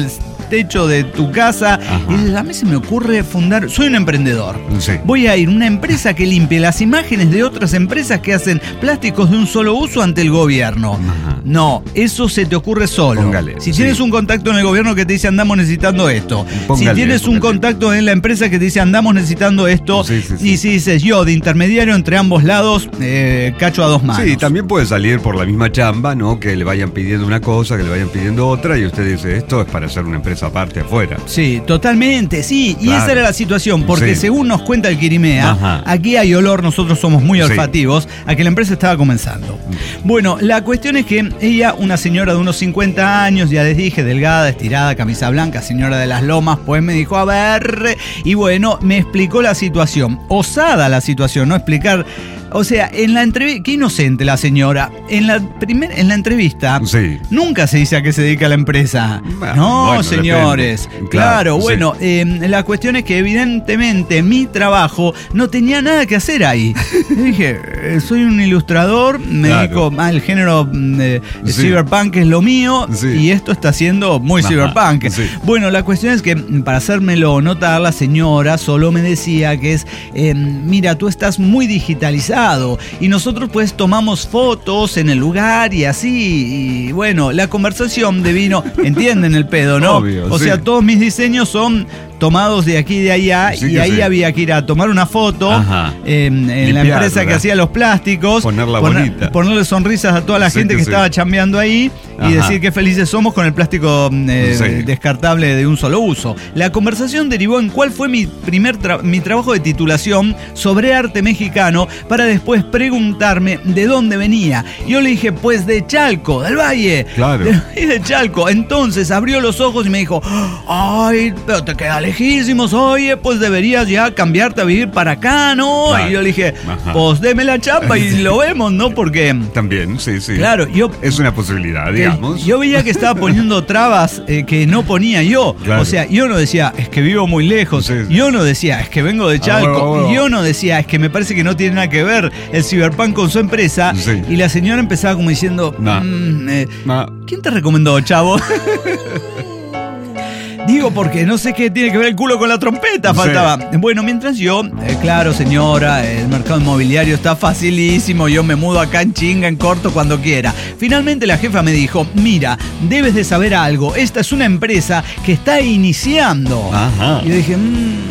techo de tu casa. Ajá. Y dices, a mí se me ocurre fundar, soy un emprendedor. Sí. Voy a ir a una empresa que limpie las imágenes de otras empresas que hacen plásticos de un solo uso ante el gobierno. Ajá. No, eso se te ocurre solo. Póngale, si sí. tienes un contacto en el gobierno que te dice andamos necesitando esto. Póngale, si tienes un póngale. contacto en la empresa que te dice andamos necesitando esto. Sí, sí, sí. Y si dices yo de intermediario entre ambos lados, eh, cacho a dos manos. Sí, también puede salir por la misma chamba, ¿no? Que le vayan pidiendo una cosa, que le vayan pidiendo otra, y usted dice, esto es para hacer una empresa aparte afuera. Sí, totalmente, sí. Y Claro. esa era la situación, porque Sí. según nos cuenta el Quirimea, Ajá. aquí hay olor, nosotros somos muy Sí. olfativos, a que la empresa estaba comenzando. Bueno, la cuestión es que ella, una señora de unos cincuenta años, ya les dije, delgada, estirada, camisa blanca, señora de las lomas, pues me dijo, a ver, y bueno, me explicó la situación. Osada la situación, no explicar. O sea, en la entrevista, qué inocente la señora. En la primer, en la entrevista, Sí. nunca se dice a qué se dedica la empresa. Bueno, no, bueno, señores. depende. Claro, Claro, sí. bueno, eh, la cuestión es que evidentemente mi trabajo no tenía nada que hacer ahí. Yo dije, eh, soy un ilustrador, me Claro. dedico al género mm, eh, Sí. cyberpunk es lo mío, Sí. y esto está siendo muy Ajá, cyberpunk. sí. Bueno, la cuestión es que mm, para hacérmelo notar, la señora solo me decía que es, eh, mira, tú estás muy digitalizado y nosotros pues tomamos fotos en el lugar y así, y bueno, la conversación devino, entienden el pedo, ¿no? Obvio, o sí. sea, todos mis diseños son tomados de aquí y de allá, Sí y que ahí sí. había que ir a tomar una foto Ajá. eh, en la Limpiarla. empresa que hacía los plásticos, Ponerla bonita. ponerle sonrisas a toda la Sí gente que que sí. estaba chambeando ahí y Ajá. decir qué felices somos con el plástico eh, Sí. descartable de un solo uso. La conversación derivó en cuál fue mi primer tra- mi trabajo de titulación sobre arte mexicano, para después preguntarme de dónde venía. Yo le dije, pues de Chalco, del Valle. Claro. De, de Chalco. Entonces abrió los ojos y me dijo, ay, pero te queda lejísimos, oye, pues deberías ya cambiarte a vivir para acá, ¿no? Claro. Y yo le dije, Ajá. pues deme la chamba y lo vemos, ¿no? Porque... También, sí, sí. Claro, yo... Es una posibilidad, que digamos. Yo veía que estaba poniendo trabas eh, que no ponía yo. Claro. O sea, yo no decía, es que vivo muy lejos. Sí, sí. Yo no decía, es que vengo de Chalco. huevo, a huevo. Yo no decía, es que me parece que no tiene nada que ver el Cyberpunk con su empresa. Sí. Y la señora empezaba como diciendo, No. "Mm, eh, No. ¿quién te recomendó, chavo? Digo, porque no sé qué tiene que ver el culo con la trompeta, Sí. faltaba. Bueno, mientras yo, eh, claro, señora, el mercado inmobiliario está facilísimo, yo me mudo acá en chinga, en corto, cuando quiera. Finalmente la jefa me dijo, mira, debes de saber algo, esta es una empresa que está iniciando. Ajá. Y yo dije,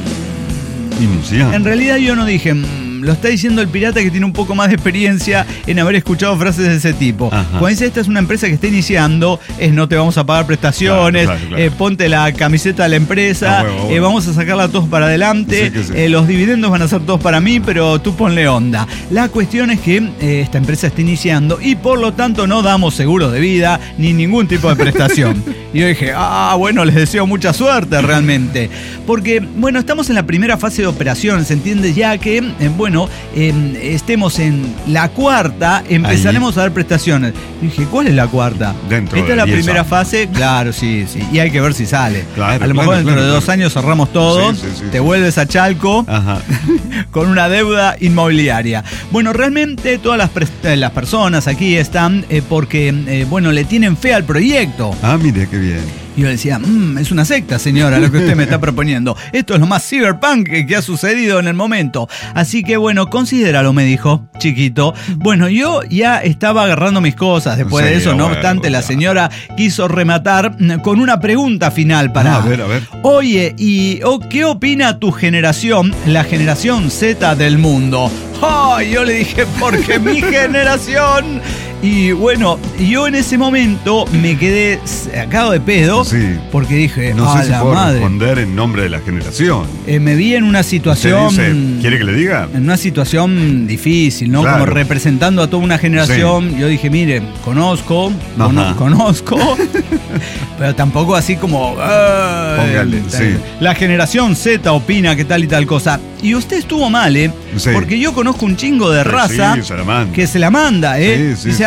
mmm, Iniciar. en realidad yo no dije, "Mm", lo está diciendo el pirata que tiene un poco más de experiencia en haber escuchado frases de ese tipo. Ajá. Cuando dice esta es una empresa que está iniciando, es no te vamos a pagar prestaciones, Claro, claro, claro. eh, ponte la camiseta de la empresa, Ah, huevo, huevo. eh, vamos a sacarla todos para adelante, Sí que sí. eh, los dividendos van a ser todos para mí, pero tú ponle onda. La cuestión es que eh, esta empresa está iniciando y por lo tanto no damos seguros de vida ni ningún tipo de prestación. Y yo dije, ah, bueno, les deseo mucha suerte realmente. Porque, bueno, estamos en la primera fase de operación, ¿se entiende? Ya que, eh, bueno, eh, estemos en la cuarta, empezaremos a dar prestaciones. Y dije, ¿cuál es la cuarta? Dentro Esta de es la diez primera años. fase, claro, sí, sí. Y hay que ver si sale. Claro, a lo claro, mejor dentro claro, de claro. dos años cerramos todo, Sí, sí, sí, te sí. vuelves a Chalco Ajá. con una deuda inmobiliaria. Bueno, realmente todas las, pres- eh, las personas aquí están eh, porque, eh, bueno, le tienen fe al proyecto. Ah, mire, qué bien. Y yo le decía, "Mm, es una secta, señora, lo que usted me está proponiendo. Esto es lo más cyberpunk que, que ha sucedido en el momento. Así que, bueno, considéralo", me dijo, chiquito. Bueno, yo ya estaba agarrando mis cosas después Sí, de eso. No bueno, obstante, la ya. señora quiso rematar mm, con una pregunta final para... Ah, a ver, a ver. Oye, ¿y oh, qué opina tu generación, la generación Z del mundo? ¡Ay! Yo le dije, porque mi generación... Y bueno, yo en ese momento me quedé sacado de pedo, Sí. porque dije, No a sé si la puedo madre. responder en nombre de la generación. Eh, me vi en una Usted situación... dice, ¿quiere que le diga? En una situación difícil, ¿no? Claro. Como representando a toda una generación. Yo dije, mire, conozco, cono- Ajá. conozco, pero tampoco así como... "Ay, Póngale, tal". sí. La generación Z opina que tal y tal cosa. Y usted estuvo mal, ¿eh? Sí. Porque yo conozco un chingo de Sí, raza se la manda. que se la manda, ¿eh? Sí, sí, Dice, sí.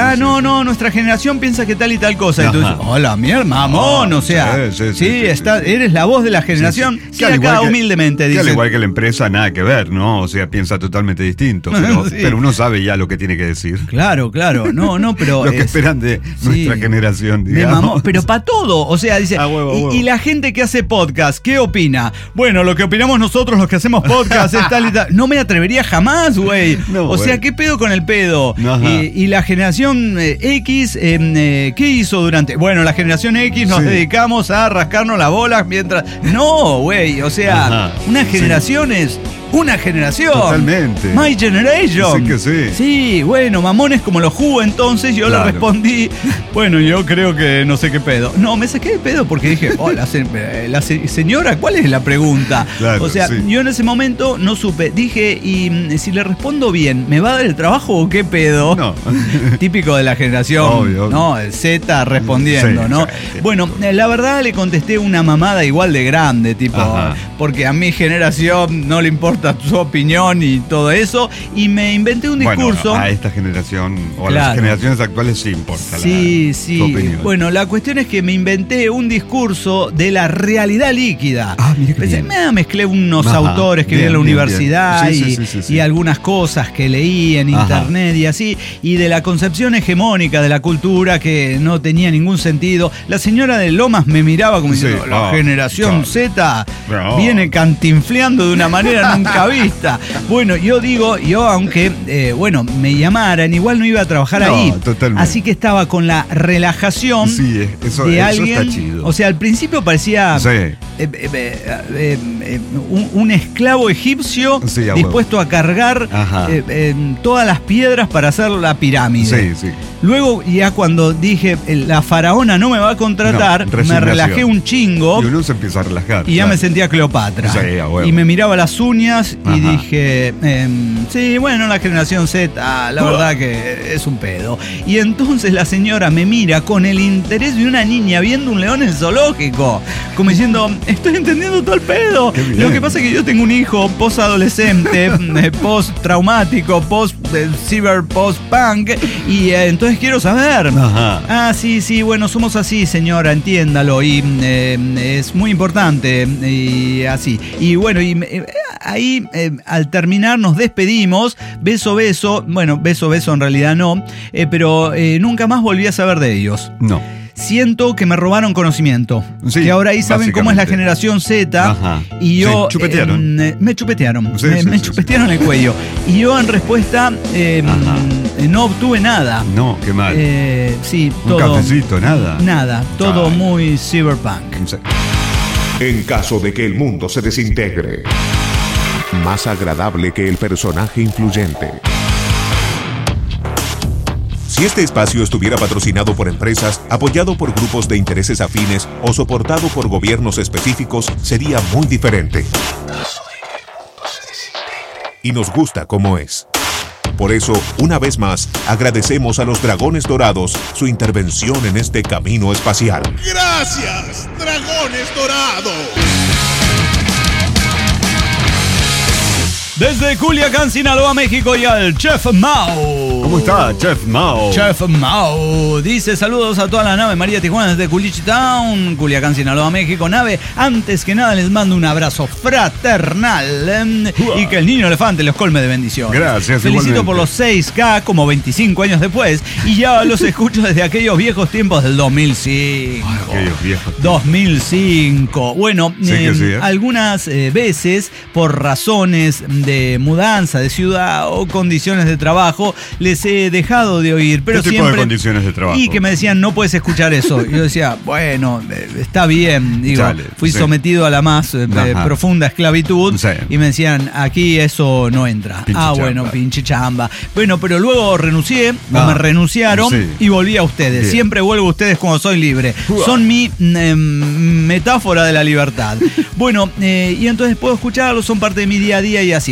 ah, sí, no, sí. no, nuestra generación piensa que tal y tal cosa. Y tú dices, hola, mierda, mamón, No, o sea, sí, sí, sí, sí, sí, está, sí, sí. eres la voz de la generación. Sí, sí. Sí, Que al acá igual que- humildemente Que dicen. al igual que la empresa, nada que ver, ¿no? O sea, piensa totalmente distinto. Pero, Sí. pero uno sabe ya lo que tiene que decir. Claro, claro, no, no, pero... Lo que es- esperan de sí. nuestra generación, De digamos. mamón, pero para todo, o sea, dice, A huevo, a y, huevo. y la gente que hace podcast, ¿qué opina? Bueno, lo que opinamos nosotros los que hacemos podcast es tal y tal. No me atrevería jamás, güey. No, o sea, güey. ¿qué pedo con el pedo? Ajá. Y, y la generación eh, X, eh, eh, ¿qué hizo durante? Bueno, la generación X nos Sí. dedicamos a rascarnos las bolas mientras... No, güey, o sea, Ajá. una Sí. generación es... Una generación. Totalmente. My generation. Sí que sí. Sí, bueno, mamones como los Who, entonces yo Claro. le respondí, bueno, yo creo que no sé qué pedo. No, me saqué de pedo porque dije, oh, la, se- eh, la se- señora, ¿cuál es la pregunta? Claro, o sea, sí. yo en ese momento no supe. Dije, y mm, si le respondo bien, ¿me va a dar el trabajo o qué pedo? No. Típico de la generación, Obvio, obvio. ¿no? El Z respondiendo, Sí, ¿no? sí, sí. Bueno, eh, la verdad le contesté una mamada igual de grande, tipo, Ajá. porque a mi generación no le importa su opinión y todo eso, y me inventé un discurso. Bueno, a esta generación o a Claro. las generaciones actuales sí importa Sí, la, sí. su opinión. Bueno, la cuestión es que me inventé un discurso de la realidad líquida. Ah, mira qué Pensé, bien. me mezclé unos Ajá, autores que vi bien, en la bien, universidad bien. Sí, y, sí, sí, sí, sí. y algunas cosas que leí en Ajá. internet y así, y de la concepción hegemónica de la cultura que no tenía ningún sentido. La señora de Lomas me miraba como Sí, diciendo, la ah, generación claro. Z No. viene cantinfleando de una manera nunca vista. Bueno, yo digo, yo aunque, eh, bueno, me llamaran, igual no iba a trabajar No, ahí. totalmente. Así que estaba con la relajación Sí, es- eso, de eso alguien. está chido. O sea, al principio parecía Sí. eh, eh, eh, eh, eh, un, un esclavo egipcio Sí, a dispuesto a cargar Ajá. eh, eh, todas las piedras para hacer la pirámide. Sí, sí. Luego, ya cuando dije eh, la faraona no me va a contratar, No, me resignación. relajé un chingo. Y uno se empieza a relajar. Y ya claro. me sentía Cleopatra. Sí, a huevo. Y me miraba las uñas y Ajá. dije, em, sí, bueno, la generación Z, la verdad que es un pedo. Y entonces la señora me mira con el interés de una niña viendo un león en el zoológico. Como diciendo, estoy entendiendo todo el pedo. Qué bien. Lo que pasa es que yo tengo un hijo post-adolescente, eh, post-traumático, post-cyber, post-punk. Y eh, entonces quiero saber. Ajá. Ah, sí, sí, bueno, somos así, señora, entiéndalo. Y eh, es muy importante. Y así. Y bueno, y eh, ahí eh, al terminar nos despedimos. Beso, beso. Bueno, beso, beso en realidad no. eh, pero eh, nunca más volví a saber de ellos. No. Siento que me robaron conocimiento. Sí, que ahora ahí saben cómo es la básicamente. generación Z. Ajá. Y yo. Sí, chupetearon. eh, me chupetearon. Sí, me sí, me sí, chupetearon el cuello. Y yo en respuesta eh, Ajá. no obtuve nada. No, qué mal. Eh, sí, Un todo. cafecito, nada. Nada, todo Ay. muy cyberpunk. Sí. En caso de que el mundo se desintegre, más agradable que el personaje influyente. Si este espacio estuviera patrocinado por empresas, apoyado por grupos de intereses afines o soportado por gobiernos específicos, sería muy diferente. Y nos gusta como es. Por eso, una vez más, agradecemos a los Dragones Dorados su intervención en este camino espacial. Gracias, Dragones Dorados. Desde Culiacán, Sinaloa, México, y al Chef Mao. ¿Cómo está, Chef Mao? Chef Mao dice saludos a toda la nave María Tijuana desde Culichi Town, Culiacán, Sinaloa, México. Nave, antes que nada les mando un abrazo fraternal eh, y que el niño elefante los colme de bendición. Gracias, Felicito igualmente. por los seis K como veinticinco años después y ya los escucho desde aquellos viejos tiempos del dos mil cinco. Aquellos viejos. dos mil cinco. Bueno, Sí que eh, sí, ¿eh? algunas eh, veces por razones de mudanza de ciudad o condiciones de trabajo les he dejado de oír, pero ¿Qué tipo siempre de condiciones de trabajo? y que me decían no puedes escuchar eso. Yo decía bueno eh, está bien, digo Chale, fui sí. sometido a la más eh, Ajá. profunda esclavitud Sí. y me decían aquí eso no entra. Pinche ah chamba. bueno pinche chamba. Bueno pero luego renuncié o Ah, me renunciaron sí. y volví a ustedes. Bien. Siempre vuelvo a ustedes cuando soy libre. Uah. Son mi eh, metáfora de la libertad. Bueno, eh, y entonces puedo escucharlos, son parte de mi día a día y así.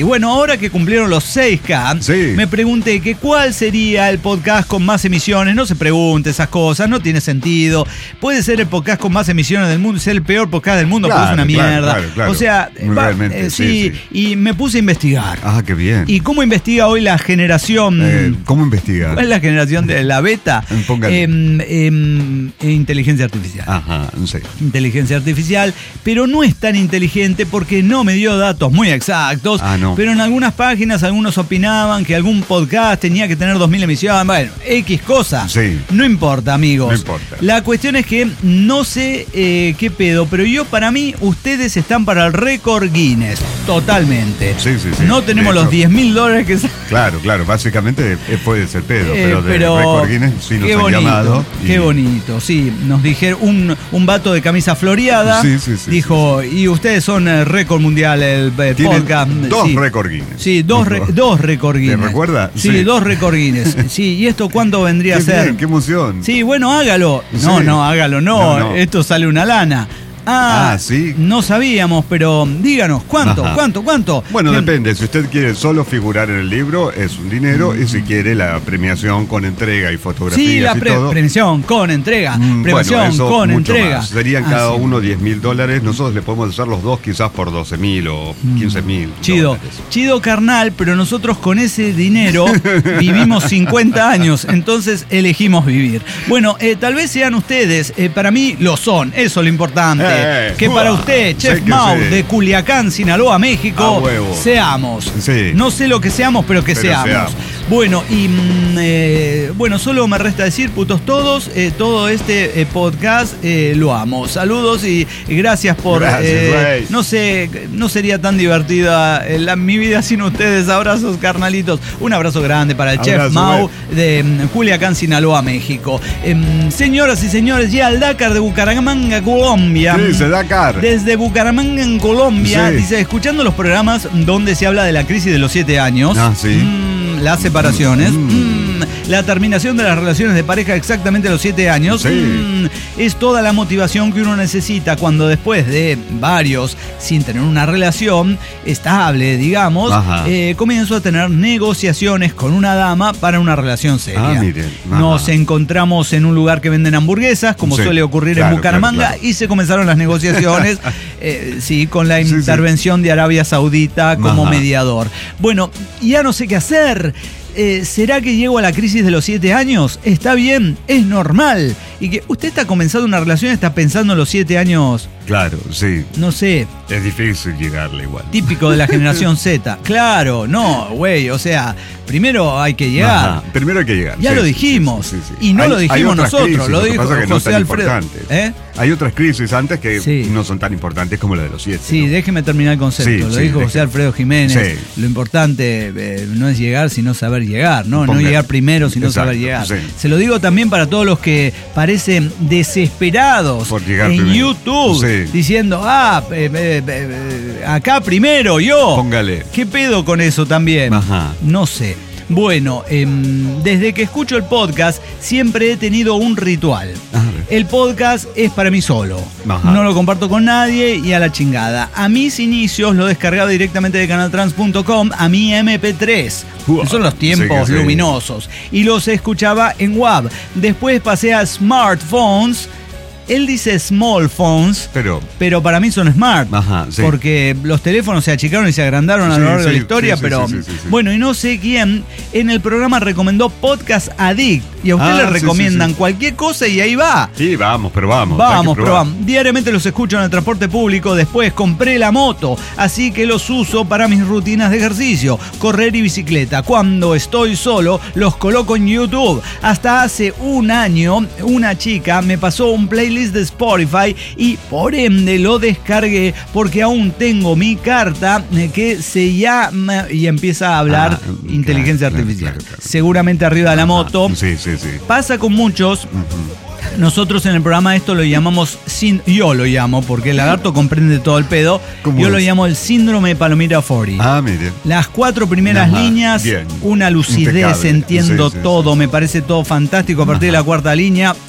sí. Bueno, ahora que cumplieron los seis K, Sí. me pregunté que cuál sería el podcast con más emisiones. No se pregunte esas cosas, no tiene sentido. Puede ser el podcast con más emisiones del mundo, ser el peor podcast del mundo, Claro, porque es una claro, mierda. claro, claro. O sea, va- Realmente, eh, sí, sí, y me puse a investigar. Ah, qué bien. ¿Y cómo investiga hoy la generación? Eh, ¿Cómo investiga? ¿Cuál es la generación de la beta? Póngale. Em, em, inteligencia artificial. Ajá, no sé. Inteligencia artificial, pero no es tan inteligente porque no me dio datos muy exactos. Ah, no. Pero en algunas páginas algunos opinaban que algún podcast tenía que tener dos mil emisiones. Bueno, X cosa. Sí. No importa, amigos. No importa. La cuestión es que no sé eh, qué pedo, pero yo, para mí, ustedes están para el récord Guinness. Totalmente. Sí, sí, sí. No tenemos De los hecho. diez mil dólares que... Claro, claro, básicamente eh, puede ser pedo, Eh, pero de pero Record Guinness sí nos qué han bonito, llamado. y- Qué bonito, sí. Nos dijeron, un, un vato de camisa floreada Sí, sí, sí, dijo, y ustedes son eh, récord mundial, el eh, Tienen podcast. dos sí. Record Guinness. Sí, dos, re- dos récord Guinness. recuerda? Sí, Sí. dos récord Guinness. Sí, ¿y esto cuánto vendría Qué a ser? bien, qué emoción. Sí, bueno, hágalo. No, Sí. no, hágalo, no. No, no. Esto sale una lana. Ah, Ah, sí. No sabíamos, pero díganos, ¿cuánto? Ajá. ¿Cuánto? ¿Cuánto? Bueno, Bien. depende. Si usted quiere solo figurar en el libro, es un dinero. Y si quiere la premiación con entrega y fotografías Sí, la y pre- todo. premiación con entrega. mm, Premiación bueno, eso con mucho entrega. más. Serían Ah, cada sí. uno diez mil dólares. Nosotros le podemos hacer los dos quizás por doce mil o quince mil. Chido, chido carnal, pero nosotros con ese dinero vivimos cincuenta años, entonces elegimos vivir. Bueno, eh, tal vez sean ustedes, eh, para mí lo son, eso es lo importante. Eh, que para uah, usted, Chef sé que Mau, sí. de Culiacán, Sinaloa, México, A huevo. seamos. Sí. No sé lo que seamos, pero que Pero seamos. seamos. Bueno, y mm, eh, bueno, solo me resta decir, putos todos, eh, todo este eh, podcast eh, lo amo. Saludos y, y gracias por... Gracias, eh, güey. no sé, no sería tan divertida eh, la- mi vida sin ustedes. Abrazos, carnalitos. Un abrazo grande para el Abrazo, Chef Mau güey. de mm, Culiacán, Sinaloa, México. Em, señoras y señores, ya al Dakar de Bucaramanga, Colombia. Sí, se da car. Desde Bucaramanga, en Colombia, Sí. dice, escuchando los programas donde se habla de la crisis de los siete años, Ah, sí. mm, las separaciones, Mm. mm, la terminación de las relaciones de pareja exactamente a los siete años, Sí. mm, es toda la motivación que uno necesita cuando después de varios, sin tener una relación estable, digamos, Ajá. eh, comienzo a tener negociaciones con una dama para una relación seria. Ah, miren. Ajá. Nos encontramos en un lugar que venden hamburguesas, como Sí, suele ocurrir claro, en Bucaramanga, claro, claro. y se comenzaron las negociaciones, eh, sí, con la Sí, sí. intervención de Arabia Saudita como Ajá. mediador. Bueno, ya no sé qué hacer. Eh, ¿Será que llego a la crisis de los siete años? ¿Está bien? ¿Es normal? Y que usted está comenzando una relación, está pensando en los siete años, Claro, sí. no sé, Es difícil llegarle igual. típico de la generación Z. Claro, no, güey, o sea, primero hay que llegar. Ajá. Primero hay que llegar. Ya sí, lo sí, dijimos. sí, sí, sí. Y no Hay- lo hay dijimos otras nosotros, crisis, lo que dijo pasa que no José tan Alfredo. importantes. ¿Eh? Hay otras crisis antes que Sí. no son tan importantes como la de los siete. Sí, ¿no? déjeme terminar el concepto. Sí, Lo sí, dijo deje. José Alfredo Jiménez. Sí. Lo importante eh, no es llegar, sino saber llegar, ¿no? Póngale. No llegar primero, sino Exacto, saber llegar. sí. Se lo digo también para todos los que parecen desesperados Por llegar en primero. YouTube, Sí. diciendo, ah, eh, eh, eh, acá primero yo. Póngale. ¿Qué pedo con eso también? Ajá. No sé. Bueno, em, desde que escucho el podcast siempre he tenido un ritual. A ver. El podcast es para mí solo. Ajá. No lo comparto con nadie y a la chingada. A mis inicios lo descargaba directamente de canaltrans punto com a mi eme pe tres. Uah, Son los tiempos sí que sí. luminosos. Y los escuchaba en W A V. Después pasé a smartphones. Él dice small phones, Pero, pero para mí son smart. Ajá, sí. Porque los teléfonos se achicaron y se agrandaron a lo Sí, largo de la sí, historia, sí, sí, pero sí, sí, sí, sí. bueno, y no sé quién en el programa recomendó Podcast Addict. Y a usted Ah, le sí, recomiendan sí, sí. cualquier cosa y ahí va. sí, vamos, pero vamos. Vamos, hay que probar. probamos. Diariamente los escucho en el transporte público. Después compré la moto, así que los uso para mis rutinas de ejercicio, correr y bicicleta. Cuando estoy solo, los coloco en YouTube. Hasta hace un año, una chica me pasó un playlist de Spotify y por ende lo descargué porque aún tengo mi carta eh, que se llama y empieza a hablar Ah, inteligencia claro, artificial. claro, claro. Seguramente arriba de la Ajá, moto. Sí, sí, sí. Pasa con muchos. Ujú. Nosotros en el programa esto lo llamamos, sin, yo lo llamo, porque el lagarto comprende todo el pedo, ¿Cómo yo lo es? llamo el síndrome de Palomira cuarenta. Ah, mire. Las cuatro primeras Ajá, líneas, bien. una lucidez, Impecable. entiendo Sí, sí, todo, sí. me parece todo fantástico. A partir de Ajá. la cuarta línea,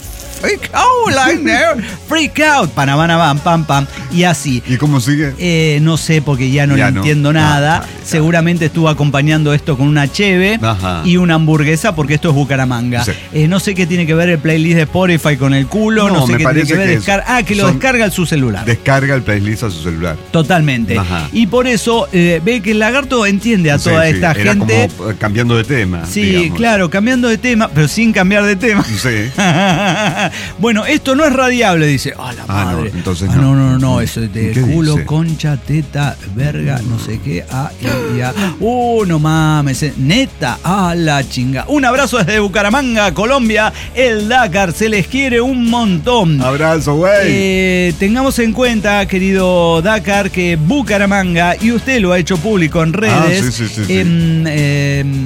freak out like that, freak out, panamana, pam, pam, pam, y así. ¿Y cómo sigue? Eh, no sé, porque ya no Ya le no. entiendo nada. Ah, vale, Seguramente estuvo acompañando esto con una cheve Ajá. y una hamburguesa, porque esto es Bucaramanga. Sí. Eh, no sé qué tiene que ver el playlist de Spotify con el culo, no, No, sé me qué tiene parece que ver. que descar- es- ah, que lo son- descarga en su celular. Descarga el playlist a su celular. Totalmente. Ajá. Y por eso eh, ve que el lagarto entiende a Sí, toda sí, esta era gente. como eh, cambiando de tema. Sí, digamos. claro, cambiando de tema, pero sin cambiar de tema. Sí. Bueno, esto no es radiable, dice. Ah, la Ah, no, madre. entonces Ah, no. no, no, no, eso es de ¿Qué culo, dice? concha, teta, verga, no sé qué. Ah, y, y, ah. Uh, no mames. eh, Neta, ah, la chinga. Un abrazo desde Bucaramanga, Colombia. El Dakar se les quiere un montón. Abrazo, güey. Eh, tengamos en cuenta, querido Dakar, que Bucaramanga, y usted lo ha hecho público en redes, Ah, sí, sí, sí, sí. em, em,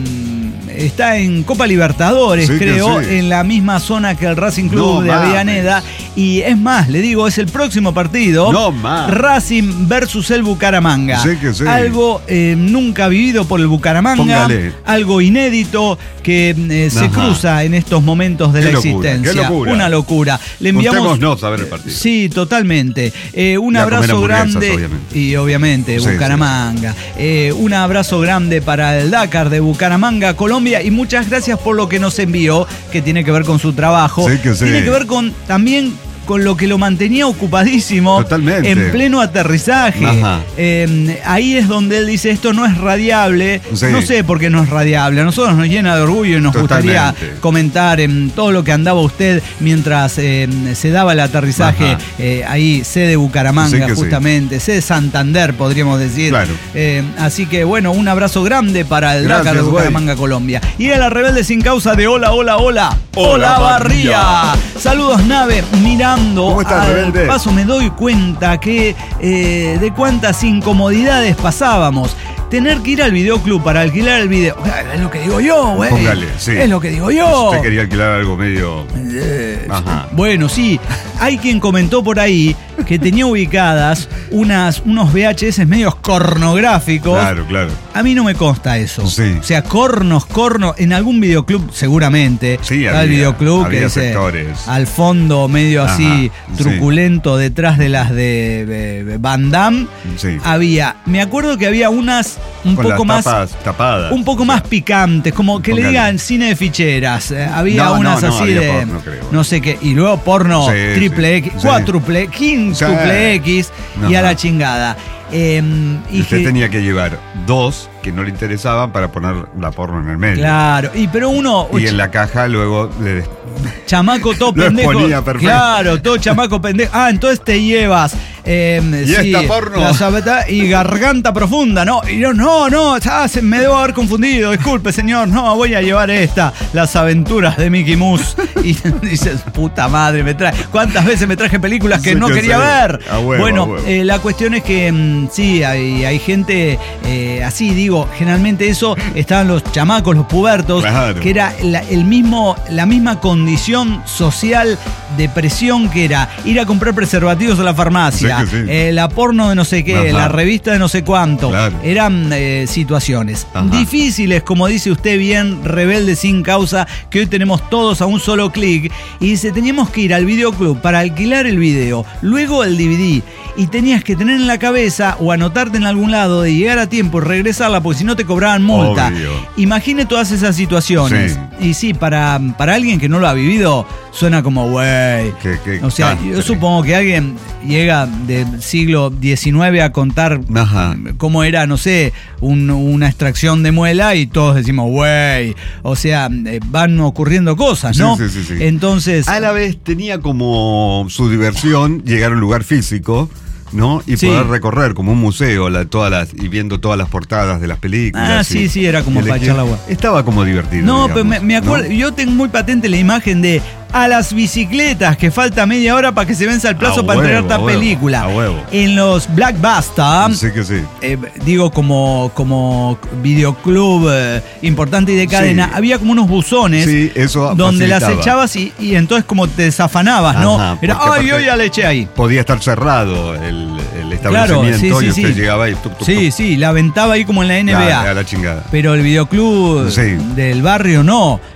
está en Copa Libertadores, Sí, que creo, sí. en la misma zona que el Racing Club No de mames. Avellaneda. Y es más, le digo, es el próximo partido. No mames. Racing versus el Bucaramanga. Sí, que sí. Algo eh, nunca vivido por el Bucaramanga. Póngale. Algo inédito que eh, se Ajá. cruza en estos momentos de Qué la locura, qué existencia. locura. Una locura. Le enviamos. Juntémonos a ver el partido. Sí, totalmente. Eh, un Y a comer abrazo hamburguesas, grande. obviamente. Y obviamente, Sí, Bucaramanga. Eh, un abrazo grande para el Dakar de Bucaramanga, Colombia. Y muchas gracias por lo que nos envió, que tiene que ver con su trabajo. Sí, que sí. Tiene que ver con también con lo que lo mantenía ocupadísimo. Totalmente. En pleno aterrizaje. Ajá. Eh, ahí es donde él dice, esto no es radiable. Sí. No sé por qué no es radiable. A nosotros nos llena de orgullo y nos gustaría Totalmente. comentar en todo lo que andaba usted mientras eh, se daba el aterrizaje. Ajá. Eh, ahí, sede Bucaramanga, Sí que sí. justamente, sede Santander, podríamos decir. Claro. Eh, así que, bueno, un abrazo grande para el Gracias, Dakar de güey. Bucaramanga, Colombia. Y a la rebelde sin causa de Hola, Hola, Hola. Hola, Hola, Barría. Barría. Saludos, nave. Mirando ¿Cómo estás, al rebelde? paso me doy cuenta que eh, de cuántas incomodidades pasábamos. Tener que ir al videoclub para alquilar el video. Es lo que digo yo, güey. Póngale, sí. Es lo que digo yo. Usted quería alquilar algo medio. Eh, Ajá. Bueno, sí. Hay quien comentó por ahí que tenía ubicadas unas, unos V H S medios cornográficos. Claro, claro. A mí no me consta eso. Sí. O sea, cornos, cornos. En algún videoclub, seguramente. Sí, está el había- videoclub había que dice sectores. al fondo, medio Ajá, así, sí. truculento, detrás de las de, de- de Van Damme. Sí. Había. Me acuerdo que había unas un Con poco las más. tapas tapadas. Un poco O sea, más picantes, como que le Póngale. digan cine de ficheras. Eh, había No, no, unas no, así había de. porno, creo. No sé qué. Y luego porno Sí, triple sí, X, sí. cuádruple, quíntuple Sí. X y a Ajá. la chingada. Eh, Y y usted que- tenía que llevar dos que no le interesaban para poner la porno en el medio. Claro, y pero uno. Y en la caja luego le Chamaco todo Lo pendejo. exponía perfecto. Claro, todo chamaco pendejo. Ah, entonces te llevas. eh, ¿Y esta porno? la sabeta y garganta profunda, ¿no? Y yo, no, no, ah, se- me debo haber confundido. Disculpe, señor. No, voy a llevar esta. Las aventuras de Mickey Mouse. Y dices, puta madre, me trae. ¿Cuántas veces me traje películas que Sí, no que quería sí. ver? A huevo, bueno, a huevo. eh, la cuestión es que mm, sí, hay, hay gente eh, así, digo, generalmente eso estaban los chamacos, los pubertos, Claro. que era la, el mismo, la misma condición social de presión que era ir a comprar preservativos a la farmacia, Sí que sí. eh, la porno de no sé qué, Ajá. la revista de no sé cuánto. Claro. Eran eh, situaciones Ajá. difíciles, como dice usted bien, rebelde sin causa, que hoy tenemos todos a un solo clic. Y dice, teníamos que ir al videoclub para alquilar el video, luego el D V D. Y tenías que tener en la cabeza o anotarte en algún lado de llegar a tiempo y regresarla, porque si no te cobraban multa. Obvio. Imagine todas esas situaciones. Sí. Y sí, para, para alguien que no lo ha vivido, suena como, güey. Qué- qué O sea, yo castre. supongo que alguien llega del siglo diecinueve a contar Ajá. cómo era, no sé, un- una extracción de muela y todos decimos, güey. O sea, eh, van ocurriendo cosas, Sí, ¿no? sí, sí, sí. Entonces, A la vez tenía como su diversión llegar a un lugar físico, ¿no? Y Sí. poder recorrer como un museo la, todas las, y viendo todas las portadas de las películas. Ah, y- sí, sí, era como y para elegir- echar la agua. Estaba como divertido. no, digamos, pero me, me acuerdo, ¿no? yo tengo muy patente la imagen de a las bicicletas, que falta media hora para que se venza el plazo A para entregar huevo, esta a huevo, película. a huevo. En los Blockbuster, Sí que sí. eh, digo como, como videoclub eh, importante y de cadena, Sí. había como unos buzones Sí, eso donde las facilitaba. echabas y, y entonces como te desafanabas, ¿no? Ajá, Era, porque ay, aparte- yo ya le eché ahí. Podía estar cerrado el, el Claro, establecimiento sí, y sí, usted sí. llegaba y tuc, tuc, Sí, tuc. sí, la aventaba ahí como en la N B A. La- a la chingada. Pero el videoclub Sí. del barrio no.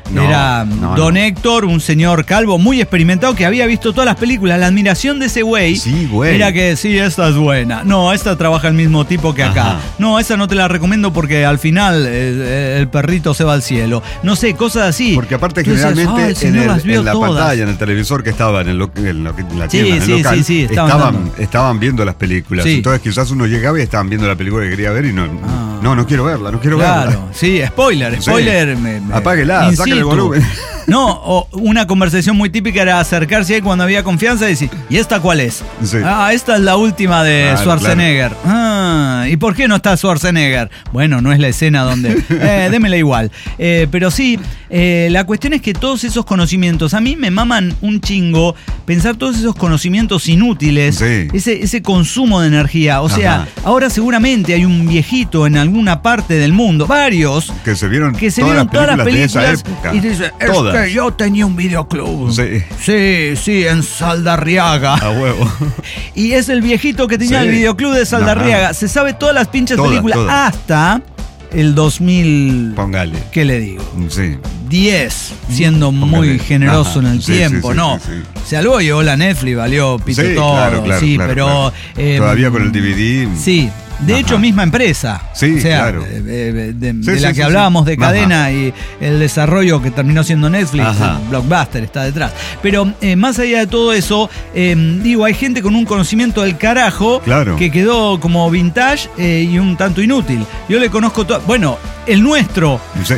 No, Era no, Don no. Héctor, un señor calvo muy experimentado que había visto todas las películas. La admiración de ese güey Sí, güey. era que sí, esta es buena. No, esta trabaja el mismo tipo que acá. Ajá. No, esa no te la recomiendo porque al final eh, el perrito se va al cielo. No sé, cosas así. Porque aparte Tú decías, generalmente "Ah, el en, señor el- las vio en la todas". pantalla, en el televisor que estaba en, el lo- en lo- en la Sí, tienda, en el sí, local, sí, sí, estaban estaban, dando. estaban viendo las películas. Sí. Entonces quizás uno llegaba y estaban viendo la película que quería ver y no, Ah. no, no quiero verla, no quiero verla. Claro, sí, spoiler, Sí. spoiler. me- me- Apáguela, in sáquele el situ. volumen. No, o una conversación muy típica era acercarse ahí cuando había confianza y decir, ¿y esta cuál es? Sí. Ah, esta es la última de Claro, Schwarzenegger. Ah, ¿y por qué no está Schwarzenegger? Bueno, no es la escena donde... Eh, démela igual. Eh, pero sí, eh, la cuestión es que todos esos conocimientos, a mí me maman un chingo pensar todos esos conocimientos inútiles, Sí. ese, ese consumo de energía. O sea, Ajá. ahora seguramente hay un viejito en alguna parte del mundo, varios, Que se vieron, que se todas, vieron las todas las películas de películas esa época. y dice, es Todas. que yo tenía un videoclub. Sí. Sí, sí, en Saldarriaga. A huevo. Y es el viejito que tenía Sí. el videoclub de Saldarriaga. Ajá. Se sabe todas las pinches Todas, películas todas. hasta el dos mil... Póngale. ¿Qué le digo? Sí. diez, siendo Póngale. muy generoso Ajá. en el Sí, tiempo, sí, sí, ¿no? sí, sí. Se algo llegó la Netflix, valió pito Sí, todo. claro, claro, sí, claro, pero... claro. eh, Todavía con el D V D. Sí. De Ajá. hecho, misma empresa. Sí, o sea, claro. eh, eh, de, Sí, de sí, la sí, que sí. hablábamos de Ajá. cadena y el desarrollo que terminó siendo Netflix, Ajá. el Blockbuster está detrás. Pero eh, más allá de todo eso, eh, digo, hay gente con un conocimiento del carajo Claro. que quedó como vintage eh, y un tanto inútil. Yo le conozco todo. Bueno, el nuestro. Sí.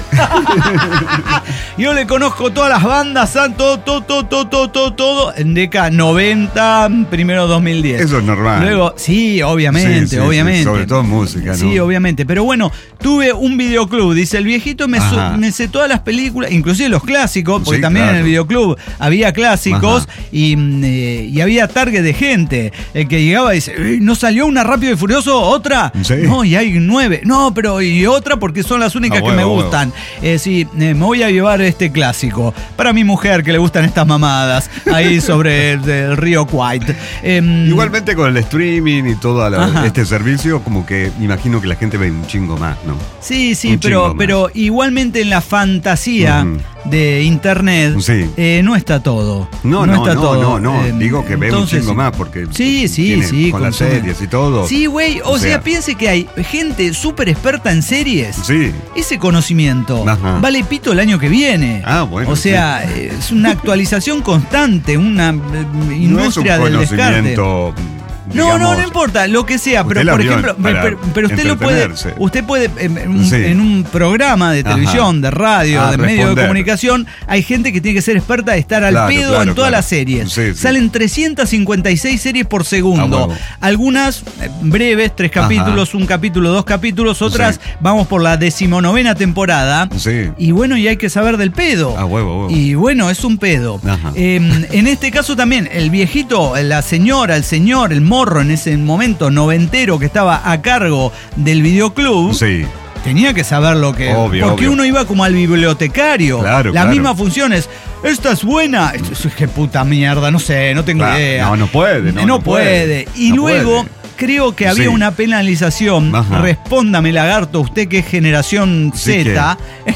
Yo le conozco todas las bandas, san- todo, todo, todo, todo, todo, todo, todo, en década noventa, primero dos mil diez. Eso es normal. Luego, sí, obviamente, Sí, sí, sí, obviamente. sobre todo música, ¿no? Sí, obviamente. Pero bueno, tuve un videoclub, dice el viejito, me, su- Ajá. me sé todas las películas, inclusive los clásicos, porque Sí, también claro. en el videoclub había clásicos Ajá. y, mm, eh, y había target de gente. El que llegaba y dice, "Eh, ¿no salió una Rápido y Furioso? ¿Otra? Sí. No, y hay nueve. No, pero y otra porque son las únicas Ah, que me huevo, huevo. gustan. Eh, sí, eh, me voy a llevar este clásico. Para mi mujer que le gustan estas mamadas, ahí sobre el, el río White. Em, Igualmente con el streaming y todo la- Ajá. este servicio, como que imagino que la gente ve un chingo más, ¿no? Sí, sí, Un pero, chingo más. pero igualmente en la fantasía Ujú. de internet Sí. eh, no está todo. No, no, está no, todo. no, no. Eh, Digo que ve un entonces, chingo más porque Sí, sí, tiene- sí. con las consume. series y todo. Sí, güey. O, O sea, sea, piense que hay gente súper experta en series. Sí. Ese conocimiento Ajá. vale pito el año que viene. Ah, bueno, O sea, eh, es una actualización constante, una eh, No es un industria del descarte. conocimiento. No, no, digamos, no importa, lo que sea, usted pero la por vio ejemplo, para pero, pero usted lo puede, entretenerse. usted puede en, en un, Sí. en un programa de Ajá. televisión, de radio, Ah, de medio de responder. comunicación, hay gente que tiene que ser experta de estar al Claro, pedo claro, en todas claro. las series. Sí, sí. Salen trescientas cincuenta y seis series por segundo. A huevo. Algunas eh, breves, tres Ajá. capítulos, un capítulo, dos capítulos, otras Sí. vamos por la decimonovena temporada. Sí. Y bueno, y hay que saber del pedo. A huevo, a huevo. Y bueno, es un pedo. Ajá. Eh, en este caso también, el viejito, la señora, el señor, el morro en ese momento noventero que estaba a cargo del videoclub, Sí. tenía que saber lo que... Obvio, porque obvio. uno iba como al bibliotecario. Claro, La claro. misma función es, esta es buena. Esto es que puta mierda, no sé, no tengo Claro, idea. no, no puede, no, No no puede. puede. Y No luego... puede. Creo que había Sí. una penalización, Ajá. respóndame lagarto, usted que es generación Sí, Z,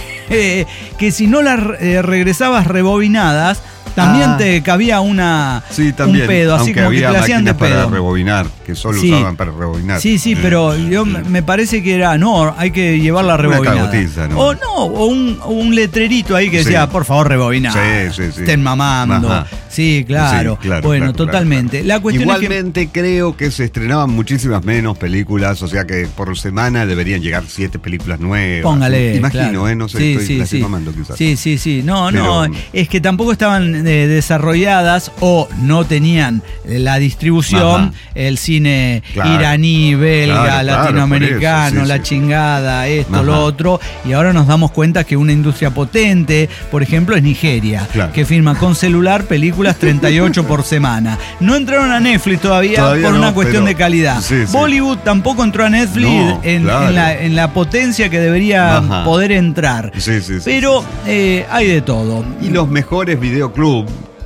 eh, que si no las eh, regresabas rebobinadas, también Ah. te cabía una, Sí, también. un pedo, así aunque como que te había la hacían de máquinas pedo. para rebobinar, que solo Sí. usaban para rebobinar. Sí, sí, Eh, pero yo sí. me- me parece que era, no, hay que llevarla Una rebobinada. cagotiza, ¿no? O no, o un, o un letrerito ahí que decía, Sí. por favor, rebobiná. Sí, sí, sí. Estén mamando. Ajá. Sí, claro. Sí, claro, bueno, claro, claro, totalmente. claro. La cuestión es que... Igualmente creo que se estrenaban muchísimas menos películas, o sea que por semana deberían llegar siete películas nuevas. Póngale. Imagino, claro. ¿eh? No sé, Sí, estoy, sí, la estoy sí. mamando quizás. Sí, sí, sí. No, Pero- no. Es que tampoco estaban eh, desarrolladas o no tenían eh, la distribución, Ajá. el cine Claro. iraní, belga, Claro, claro, latinoamericano, por eso, sí, la sí. chingada, esto, Ajá. lo otro. Y ahora nos damos cuenta que una industria potente, por ejemplo, es Nigeria, Claro. que firma con celular películas treinta y ocho por semana. No entraron a Netflix todavía, Todavía por no, una cuestión pero- de calidad. sí, sí. Bollywood tampoco entró a Netflix No, en, claro. en la, en la potencia que debería Ajá. poder entrar. Sí, sí, sí, Pero sí, eh, hay de todo. Y los mejores videoclub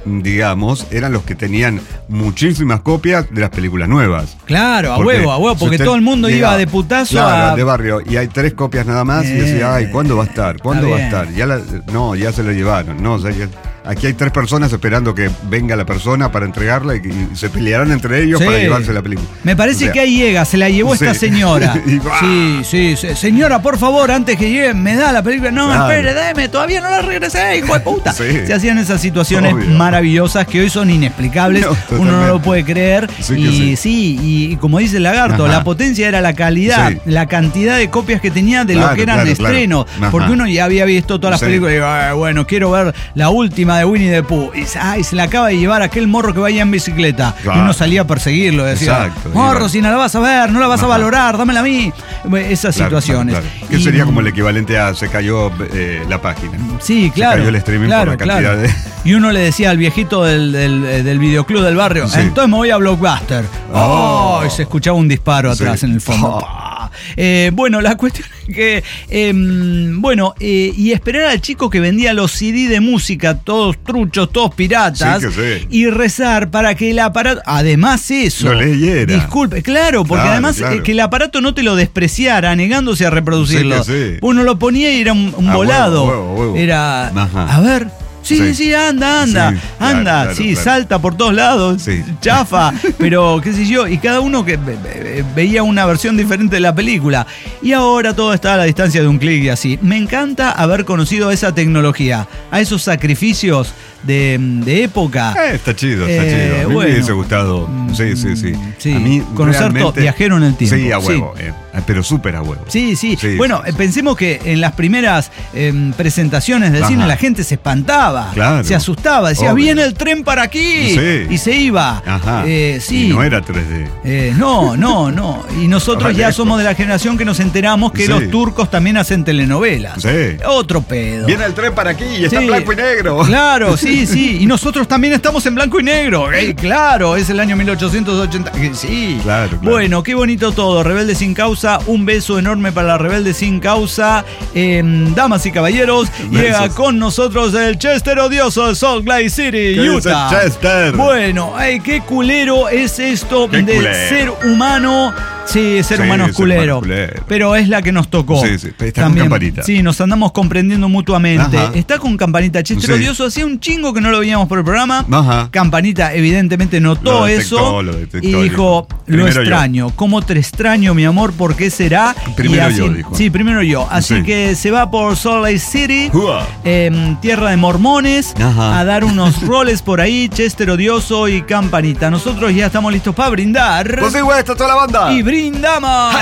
digamos, eran los que tenían muchísimas copias de las películas nuevas. Claro, a Porque huevo, a huevo, porque usted todo el mundo llega, iba de putazo claro, a... de barrio, y hay tres copias nada más, Eh, y decía, ay, ¿cuándo va a estar? ¿Cuándo va a bien. estar? Ya la, no, ya se lo llevaron, no, o sea, ya- aquí hay tres personas esperando que venga la persona para entregarla y, y se pelearán entre ellos Sí. para llevarse la película. Me parece O sea, que ahí llega, se la llevó sí. esta señora. Y va. sí, sí, sí. Señora, por favor, antes que llegue, me da la película. No, Claro. espere, déme, todavía no la regresé, hijo de puta. Sí. Se hacían esas situaciones Obvio. maravillosas que hoy son inexplicables. No, Uno no totalmente. lo puede creer. Sí que y sí. sí, y, y como dice el lagarto, Ajá. la potencia era la calidad, Sí. la cantidad de copias que tenía de lo Claro, que eran claro, de claro. estreno. Ajá. Porque uno ya había visto todas las Sí. películas y digo, "Ah, bueno, quiero ver la última de Winnie the Pooh. Y ay, se la acaba de llevar aquel morro que vaya en bicicleta. Claro. Y uno salía a perseguirlo. Decía, Exacto, morro, iba. si no la vas a ver, no la vas a Ajá. valorar, dámela a mí. Esas Claro, situaciones. claro, claro. Que Y- sería como el equivalente a se cayó eh, la página. Sí, claro. Se cayó el streaming claro, por la cantidad claro. de... Y uno le decía al viejito del, del, del videoclub del barrio, Sí. entonces me voy a Blockbuster. Oh. Oh, y se escuchaba un disparo atrás Sí. en el fondo. Oh. Pa. Eh, bueno, la cuestión es que, eh, bueno, eh, y esperar al chico que vendía los C D de música, todos truchos, todos piratas, Sí, que sí. y rezar para que el aparato, además eso, Lo leyera. disculpe, claro, porque Claro, además claro. eh, que el aparato no te lo despreciara, negándose a reproducirlo. Sí que sí. Uno lo ponía y era un, un A huevo, volado. huevo, huevo. Era, Ajá. a ver. Sí, sí, Sí. anda, anda, Sí, claro, anda, claro, sí, claro. salta por todos lados, Sí. chafa, pero qué sé yo, y cada uno que ve- ve- veía una versión diferente de la película. Y ahora todo está a la distancia de un clic y así. Me encanta haber conocido esa tecnología, a esos sacrificios de, de época. Eh, está chido, está Eh, chido. A mí bueno. me hubiese gustado. Sí, sí, sí. Sí, A mí conocer todo, realmente- viajero en el tiempo. Sí, a Sí. huevo. eh, pero súper a huevo. Sí, sí, Sí, bueno, sí, eh, pensemos que en las primeras em, presentaciones del Ajá. cine la gente se espantaba, Claro. se asustaba, decía, Obvio. viene el tren para aquí, Sí. y se iba. Ajá. Eh, sí. Y no era tres D. Eh, no, no, no. Y nosotros Vale, ya esto. somos de la generación que nos enteramos que Sí. los turcos también hacen telenovelas. Sí. Otro pedo. Viene el tren para aquí y está Sí. en blanco y negro. Claro, sí, sí. Y nosotros también estamos en blanco y negro. Eh, claro, es el año mil ochocientos ochenta. Eh, Sí. Claro, claro. Bueno, qué bonito todo. Rebelde sin causa. Un beso enorme para la Rebelde sin causa. Eh, damas y caballeros, llega Besos. con nosotros el Chester odioso de Salt Lake City, ¿Qué Utah. dice Chester? Bueno, ay, qué culero es esto Qué de culero. ser humano. Sí, ser Sí, humano es ser humano culero, es culero. pero es la que nos tocó. Sí, sí, está con campanita. Sí, nos andamos comprendiendo mutuamente. Ajá. Está con campanita. Chester Sí. odioso hacía un chingo que no lo veíamos por el programa. Ajá. Campanita evidentemente notó Lo detectó, eso lo detectó y y dijo, dijo, lo "Primero yo". extraño, ¿cómo te extraño, mi amor? ¿Por qué será? Primero Y así- yo, dijo. Sí, primero yo. Así Sí. que se va por Salt Lake City, Ua. em, tierra de mormones, Ajá. a dar unos roles por ahí, Chester odioso y campanita. Nosotros ya estamos listos para brindar. Pues sí, güey, está toda la banda. Y brindamos.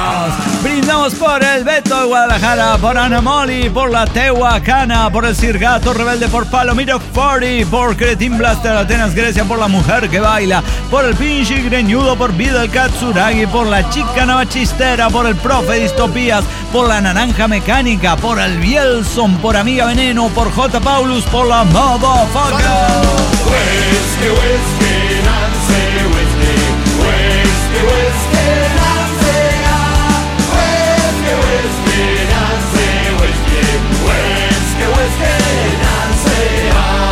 Brindamos por el Beto de Guadalajara, por Anamoli, por la Tehuacana, por el Cirgato Rebelde, por Palomiro cuarenta, por Cretin Blaster, Atenas Grecia, por la mujer que baila, por el pinche greñudo, por Vidal Katsuragi, por la chica navachistera, por el profe Distopías, por la naranja mecánica, por el Bielson, por Amiga Veneno, por J. Paulus, por la Motherfucker. Whiskey, whiskey, Nancy, whiskey, whiskey, whiskey, Nancy, ah. Whiskey, whiskey, Nancy, whiskey, whiskey, whiskey, Nancy,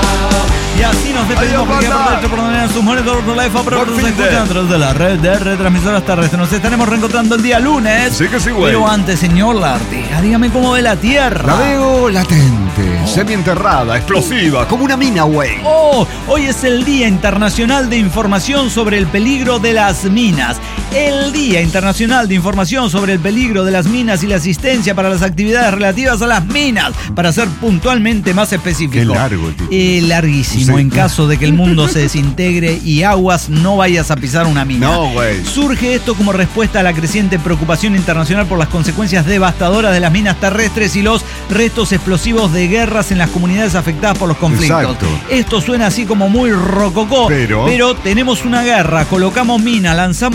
ah. Y así nos despedimos Adiós, porque banda. por dentro, por donde sus monitores, por la F A, pero Por nos fin de- escuchan a través de la red de retransmisoras terrestres. Nos estaremos reencontrando el día lunes. Sí que sí, güey. Pero antes, señor Lartiga, dígame cómo ve la Tierra. La veo latente, semienterrada, explosiva, como una mina, güey. Oh, hoy es el Día Internacional de Información sobre el Peligro de las Minas. El Día Internacional de Información sobre el Peligro de las Minas y la asistencia para las actividades relativas a las minas, para ser puntualmente más específico. Qué largo el título. Eh, larguísimo, Sí. en caso de que el mundo se desintegre y aguas no vayas a pisar una mina. No, güey. Surge esto como respuesta a la creciente preocupación internacional por las consecuencias devastadoras de las minas terrestres y los restos explosivos de guerras en las comunidades afectadas por los conflictos. Exacto. Esto suena así como muy rococó, Pero- pero tenemos una guerra, colocamos mina, lanzamos bombas,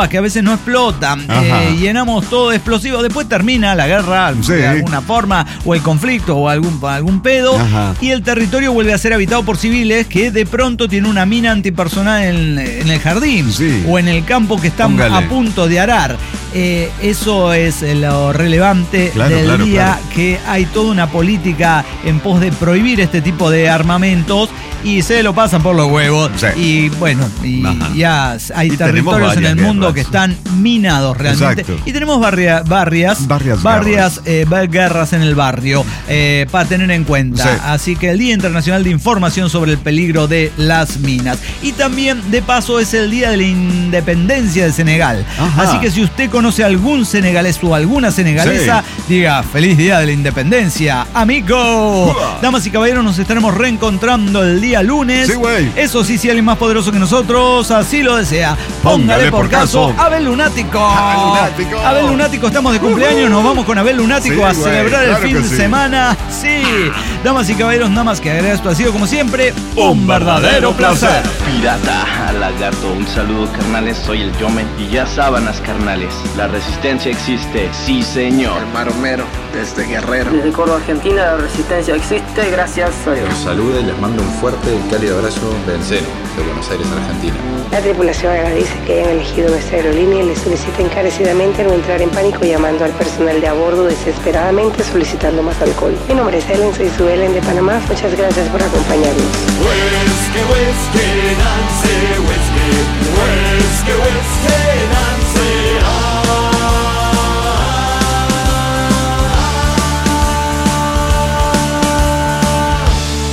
bombas que a veces no explotan, eh, llenamos todo de explosivos, después termina la guerra sí. de alguna forma, o el conflicto, o algún, algún pedo, Ajá. y el territorio vuelve a ser habitado por civiles que de pronto tienen una mina antipersonal en, en el jardín, sí. o en el campo que están Póngale. a punto de arar. Eh, eso es lo relevante claro, del claro, día, claro. que hay toda una política en pos de prohibir este tipo de armamentos y se lo pasan por los huevos. Sí. Y bueno, y ya hay y territorios en el mundo guerras. que están minados realmente. Exacto. Y tenemos barria, barrias, barrias, barrias eh, guerras en el barrio eh, para tener en cuenta. Sí. Así que el Día Internacional de Información sobre el peligro de las minas. Y también, de paso, es el Día de la Independencia de Senegal. Ajá. Así que si usted conoce algún senegalés o alguna senegalesa, sí. diga feliz Día de la Independencia, amigo. Uh. Damas y caballeros, nos estaremos reencontrando el día lunes. Sí, Eso sí, si alguien más poderoso que nosotros así lo desea, póngale, póngale por, por caso Abel Lunático. Abel Lunático. Abel Lunático, estamos de cumpleaños, nos vamos con Abel Lunático sí, a wey, celebrar claro el fin de sí. semana. Sí. Damas y caballeros, nada más que agregar, esto ha sido como siempre un verdadero placer. Pirata, lagarto, un saludo carnales, soy el Yome y ya sábanas carnales. La resistencia existe, sí señor. El Maromero, desde Guerrero. Desde Córdoba, Argentina, la resistencia existe, gracias a Dios. Los saludo y les mando un fuerte y cálido abrazo del Cero, de Buenos Aires, Argentina. La tripulación agradece que hayan elegido nuestra aerolínea y les solicita encarecidamente no entrar en pánico llamando al personal de a bordo desesperadamente solicitando más alcohol. Mi nombre es Ellen, soy su Ellen de Panamá. Muchas gracias por acompañarnos. Whiskey, whiskey, Nancy, whiskey, whiskey, whiskey, Nancy,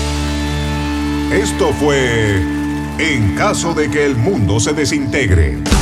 Esto fue En caso de que el mundo se desintegre.